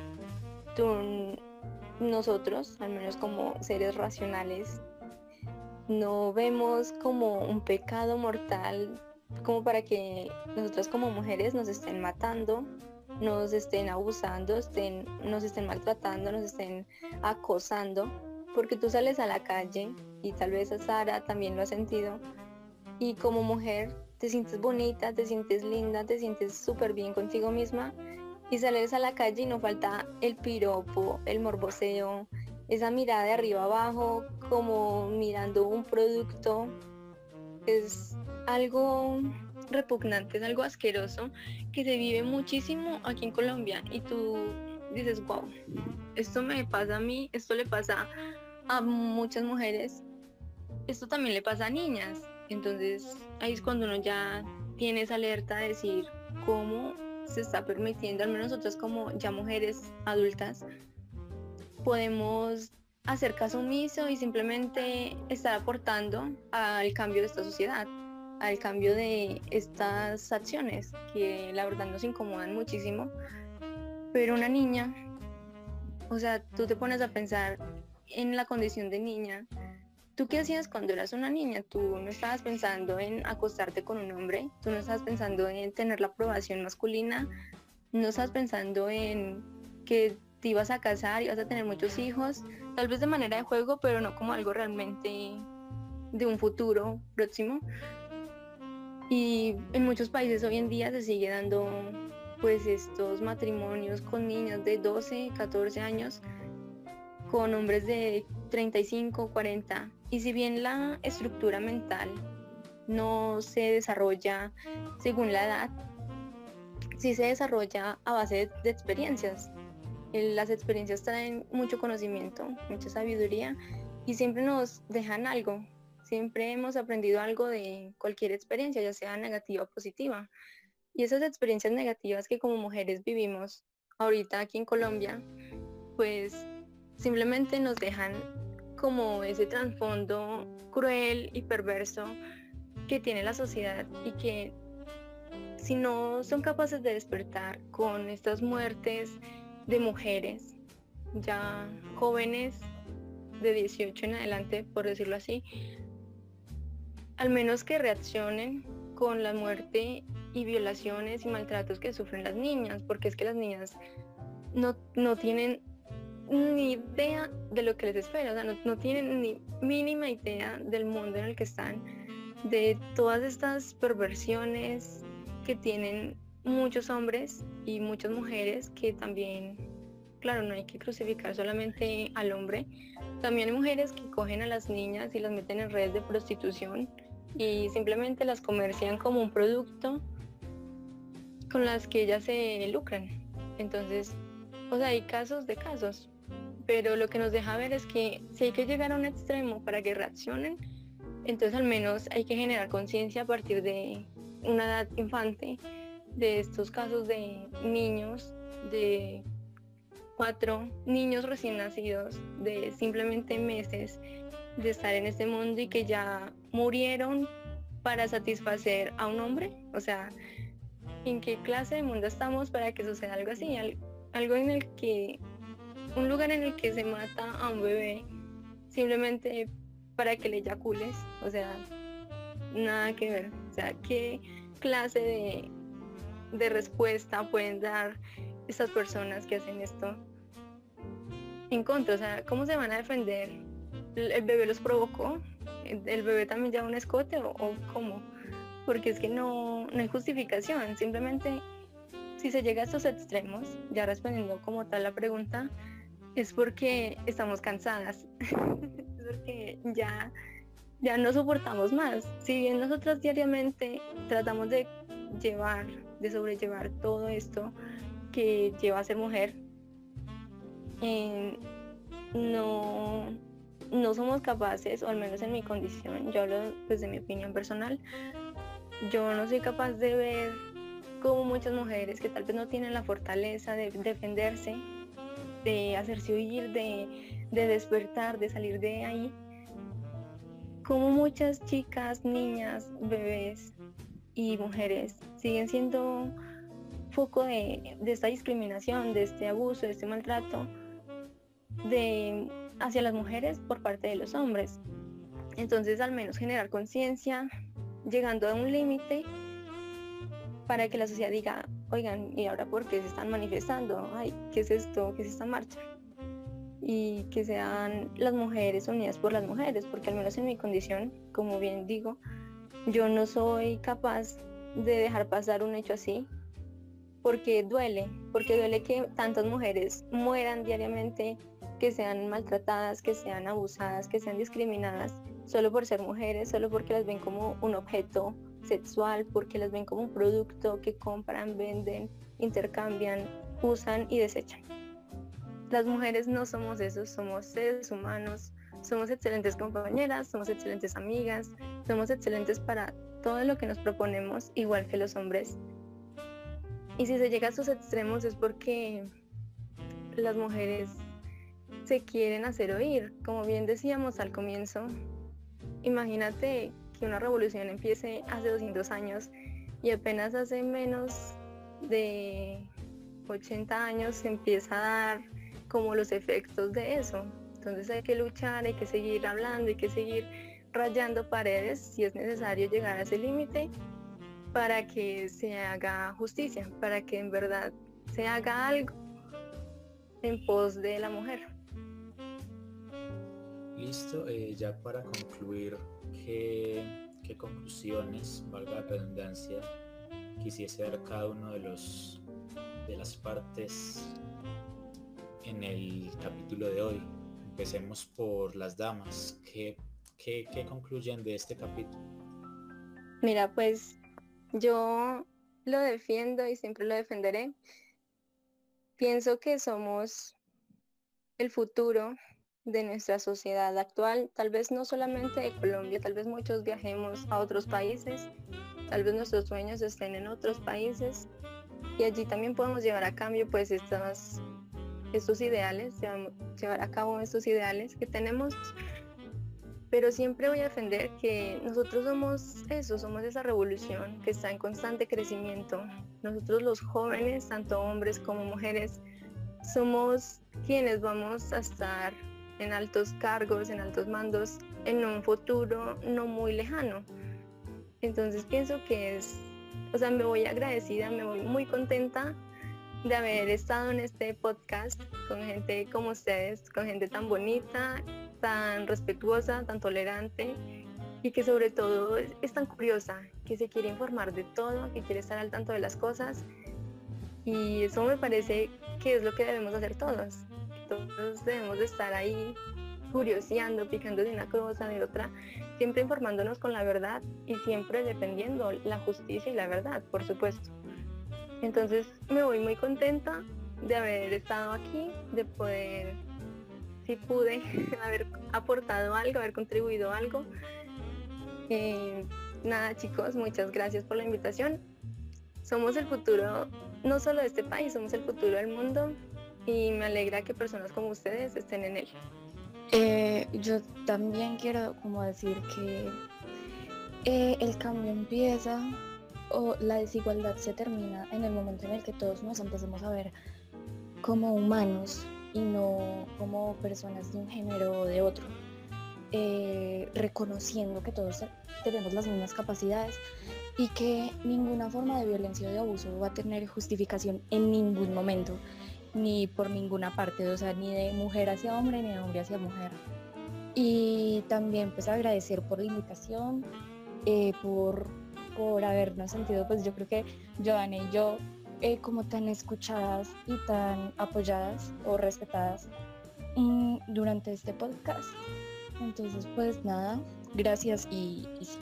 A: nosotros, al menos como seres racionales, no vemos como un pecado mortal, como para que nosotras como mujeres nos estén matando, nos estén abusando, nos estén maltratando, nos estén acosando, porque tú sales a la calle, y tal vez a Sara también lo ha sentido, y como mujer te sientes bonita, te sientes linda, te sientes súper bien contigo misma, y sales a la calle y no falta el piropo, el morboseo, esa mirada de arriba abajo, como mirando un producto. Es algo repugnante, es algo asqueroso que se vive muchísimo aquí en Colombia, y tú dices, wow, esto me pasa a mí, esto le pasa a muchas mujeres, esto también le pasa a niñas. Entonces ahí es cuando uno ya tiene esa alerta de decir cómo se está permitiendo, al menos nosotras como ya mujeres adultas, podemos hacer caso omiso y simplemente estar aportando al cambio de esta sociedad, al cambio de estas acciones que la verdad nos incomodan muchísimo. Pero una niña, o sea, tú te pones a pensar en la condición de niña. ¿Tú qué hacías cuando eras una niña? Tú no estabas pensando en acostarte con un hombre, tú no estabas pensando en tener la aprobación masculina, no estabas pensando en que te ibas a casar, ibas a tener muchos hijos, tal vez de manera de juego, pero no como algo realmente de un futuro próximo. Y en muchos países hoy en día se sigue dando pues estos matrimonios con niñas de 12, 14 años, con hombres de 35, 40. Y si bien la estructura mental no se desarrolla según la edad, sí se desarrolla a base de experiencias. Las experiencias traen mucho conocimiento, mucha sabiduría, y siempre nos dejan algo. Siempre hemos aprendido algo de cualquier experiencia, ya sea negativa o positiva. Y esas experiencias negativas que como mujeres vivimos ahorita aquí en Colombia, pues simplemente nos dejan como ese trasfondo cruel y perverso que tiene la sociedad, y que si no son capaces de despertar con estas muertes de mujeres ya jóvenes de 18 en adelante, por decirlo así, al menos que reaccionen con la muerte y violaciones y maltratos que sufren las niñas, porque es que las niñas no tienen ni idea de lo que les espera, o sea, no tienen ni mínima idea del mundo en el que están, de todas estas perversiones que tienen muchos hombres y muchas mujeres, que también, claro, no hay que crucificar solamente al hombre, también hay mujeres que cogen a las niñas y las meten en redes de prostitución y simplemente las comercian como un producto con las que ellas se lucran. Entonces, o sea, hay casos de casos, pero lo que nos deja ver es que si hay que llegar a un extremo para que reaccionen, entonces al menos hay que generar conciencia a partir de una edad infante de estos casos de niños, de 4 niños recién nacidos, de simplemente meses de estar en este mundo y que ya murieron para satisfacer a un hombre. O sea, ¿en qué clase de mundo estamos para que suceda algo así? Algo en el que, un lugar en el que se mata a un bebé simplemente para que le eyacules, o sea, nada que ver. O sea, ¿qué clase de respuesta pueden dar estas personas que hacen esto en contra? O sea, ¿cómo se van a defender? ¿El bebé los provocó? ¿El bebé también lleva un escote o cómo? Porque es que no hay justificación. Simplemente, si se llega a estos extremos, ya respondiendo como tal la pregunta, es porque estamos cansadas. Es porque ya no soportamos más. Si bien nosotros diariamente tratamos de sobrellevar todo esto que lleva a ser mujer, no somos capaces, o al menos en mi condición, yo hablo pues de mi opinión personal, yo no soy capaz de ver cómo muchas mujeres que tal vez no tienen la fortaleza de defenderse, de hacerse oír, de despertar, de salir de ahí, como muchas chicas, niñas, bebés y mujeres siguen siendo foco de esta discriminación, de este abuso, de este maltrato hacia las mujeres por parte de los hombres. Entonces, al menos generar conciencia, llegando a un límite para que la sociedad diga, oigan, ¿y ahora por qué se están manifestando? Ay, ¿qué es esto? ¿Qué es esta marcha? Y que sean las mujeres unidas por las mujeres, porque al menos en mi condición, como bien digo, yo no soy capaz de dejar pasar un hecho así, porque duele que tantas mujeres mueran diariamente, que sean maltratadas, que sean abusadas, que sean discriminadas, solo por ser mujeres, solo porque las ven como un objeto sexual, porque las ven como un producto que compran, venden, intercambian, usan y desechan. Las mujeres no somos eso, somos seres humanos, somos excelentes compañeras, somos excelentes amigas, somos excelentes para todo lo que nos proponemos, igual que los hombres. Y si se llega a estos extremos es porque las mujeres se quieren hacer oír. Como bien decíamos al comienzo, imagínate que una revolución empiece hace 200 años y apenas hace menos de 80 años se empieza a dar como los efectos de eso. Entonces hay que luchar, hay que seguir hablando, hay que seguir rayando paredes si es necesario llegar a ese límite para que se haga justicia, para que en verdad se haga algo en pos de la mujer.
D: Listo, ya para concluir, ¿qué conclusiones, valga la redundancia, quisiese dar cada uno de las partes en el capítulo de hoy? Empecemos por las damas. ¿Qué concluyen de este capítulo?
A: Mira, pues yo lo defiendo y siempre lo defenderé. Pienso que somos el futuro de nuestra sociedad actual, tal vez no solamente de Colombia, tal vez muchos viajemos a otros países, tal vez nuestros sueños estén en otros países y allí también podemos llevar a cambio pues estos ideales, llevar a cabo estos ideales que tenemos pero siempre voy a defender que nosotros somos eso, somos esa revolución que está en constante crecimiento. Nosotros los jóvenes, tanto hombres como mujeres, somos quienes vamos a estar en altos cargos, en altos mandos, en un futuro no muy lejano. Entonces pienso que me voy agradecida, me voy muy contenta de haber estado en este podcast con gente como ustedes, con gente tan bonita, tan respetuosa, tan tolerante y que sobre todo es tan curiosa, que se quiere informar de todo, que quiere estar al tanto de las cosas, y eso me parece que es lo que debemos hacer todos. Todos debemos de estar ahí curioseando, picando de una cosa, de otra, siempre informándonos con la verdad y siempre defendiendo la justicia y la verdad, por supuesto. Entonces me voy muy contenta de haber estado aquí, de poder, si pude, haber aportado algo, haber contribuido algo. Nada, chicos, muchas gracias por la invitación. Somos el futuro no solo de este país, somos el futuro del mundo y me alegra que personas como ustedes estén en él.
C: Yo también quiero como decir que el cambio empieza o la desigualdad se termina en el momento en el que todos nos empecemos a ver como humanos y no como personas de un género o de otro, reconociendo que todos tenemos las mismas capacidades y que ninguna forma de violencia o de abuso va a tener justificación en ningún momento, ni por ninguna parte, o sea, ni de mujer hacia hombre, ni de hombre hacia mujer. Y también pues agradecer por la invitación, por habernos sentido, pues yo creo que Joana y yo como tan escuchadas y tan apoyadas o respetadas durante este podcast. Entonces pues nada, gracias y sí.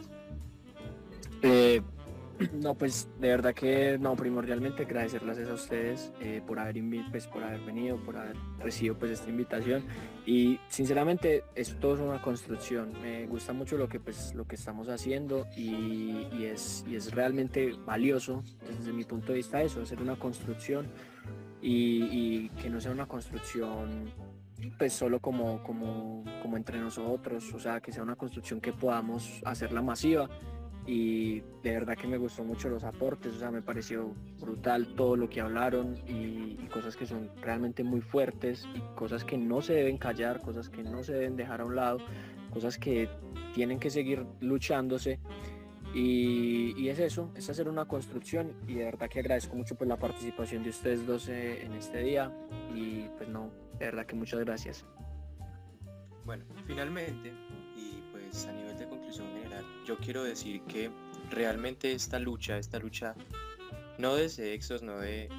B: No, pues de verdad que no, primordialmente agradecerles a ustedes por haber venido, por haber recibido pues esta invitación, y sinceramente esto es una construcción. Me gusta mucho lo que estamos haciendo y es realmente valioso desde mi punto de vista eso, hacer una construcción y que no sea una construcción pues solo como entre nosotros, o sea, que sea una construcción que podamos hacerla masiva. Y de verdad que me gustó mucho los aportes, o sea, me pareció brutal todo lo que hablaron y cosas que son realmente muy fuertes y cosas que no se deben callar, cosas que no se deben dejar a un lado, cosas que tienen que seguir luchándose, y es eso, es hacer una construcción, y de verdad que agradezco mucho pues la participación de ustedes dos en este día, y pues no, de verdad que muchas gracias.
E: Bueno, finalmente, y pues a nivel de conclusión general, yo quiero decir que realmente esta lucha no de sexos, no de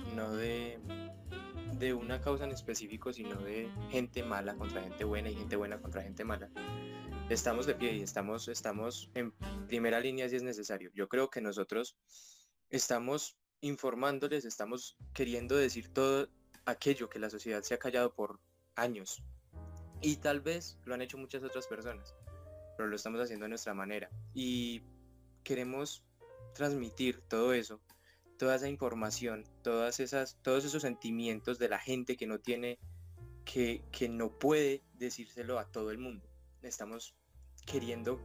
E: una causa en específico, sino de gente mala contra gente buena y gente buena contra gente mala, estamos de pie y estamos en primera línea si es necesario. Yo creo que nosotros estamos informándoles, estamos queriendo decir todo aquello que la sociedad se ha callado por años, y tal vez lo han hecho muchas otras personas, pero lo estamos haciendo a nuestra manera y queremos transmitir todo eso, toda esa información, todos esos sentimientos de la gente que no tiene, que no puede decírselo a todo el mundo. Estamos queriendo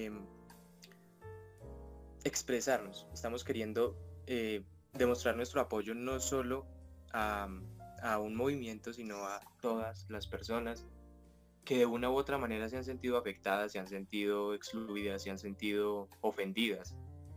E: expresarnos, estamos queriendo demostrar nuestro apoyo no solo a un movimiento, sino a todas las personas que de una u otra manera se han sentido afectadas, se han sentido excluidas, se han sentido ofendidas.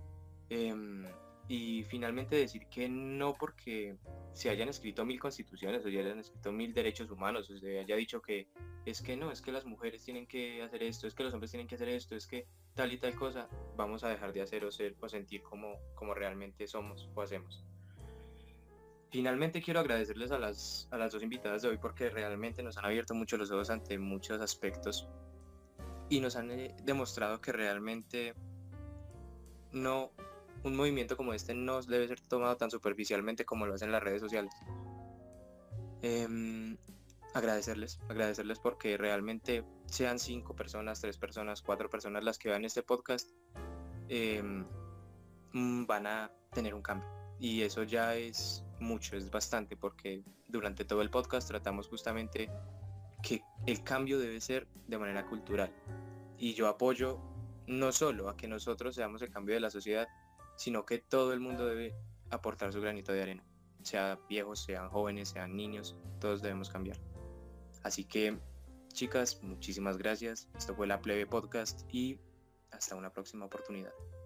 E: Y finalmente decir que no porque se hayan escrito 1000 constituciones o se hayan escrito 1000 derechos humanos, o se haya dicho que es que no, es que las mujeres tienen que hacer esto, es que los hombres tienen que hacer esto, es que tal y tal cosa, vamos a dejar de hacer o ser o sentir como realmente somos o hacemos. Finalmente quiero agradecerles a las dos invitadas de hoy, porque realmente nos han abierto mucho los ojos ante muchos aspectos y nos han demostrado que realmente un movimiento como este no debe ser tomado tan superficialmente como lo hacen las redes sociales. Agradecerles porque realmente sean 5 personas, 3 personas, 4 personas las que vean este podcast, van a tener un cambio. Y eso ya es mucho, es bastante, porque durante todo el podcast tratamos justamente que el cambio debe ser de manera cultural. Y yo apoyo no solo a que nosotros seamos el cambio de la sociedad, sino que todo el mundo debe aportar su granito de arena, sea viejos, sean jóvenes, sean niños, todos debemos cambiar. Así que, chicas, muchísimas gracias. Esto fue La Plebe Podcast y hasta una próxima oportunidad.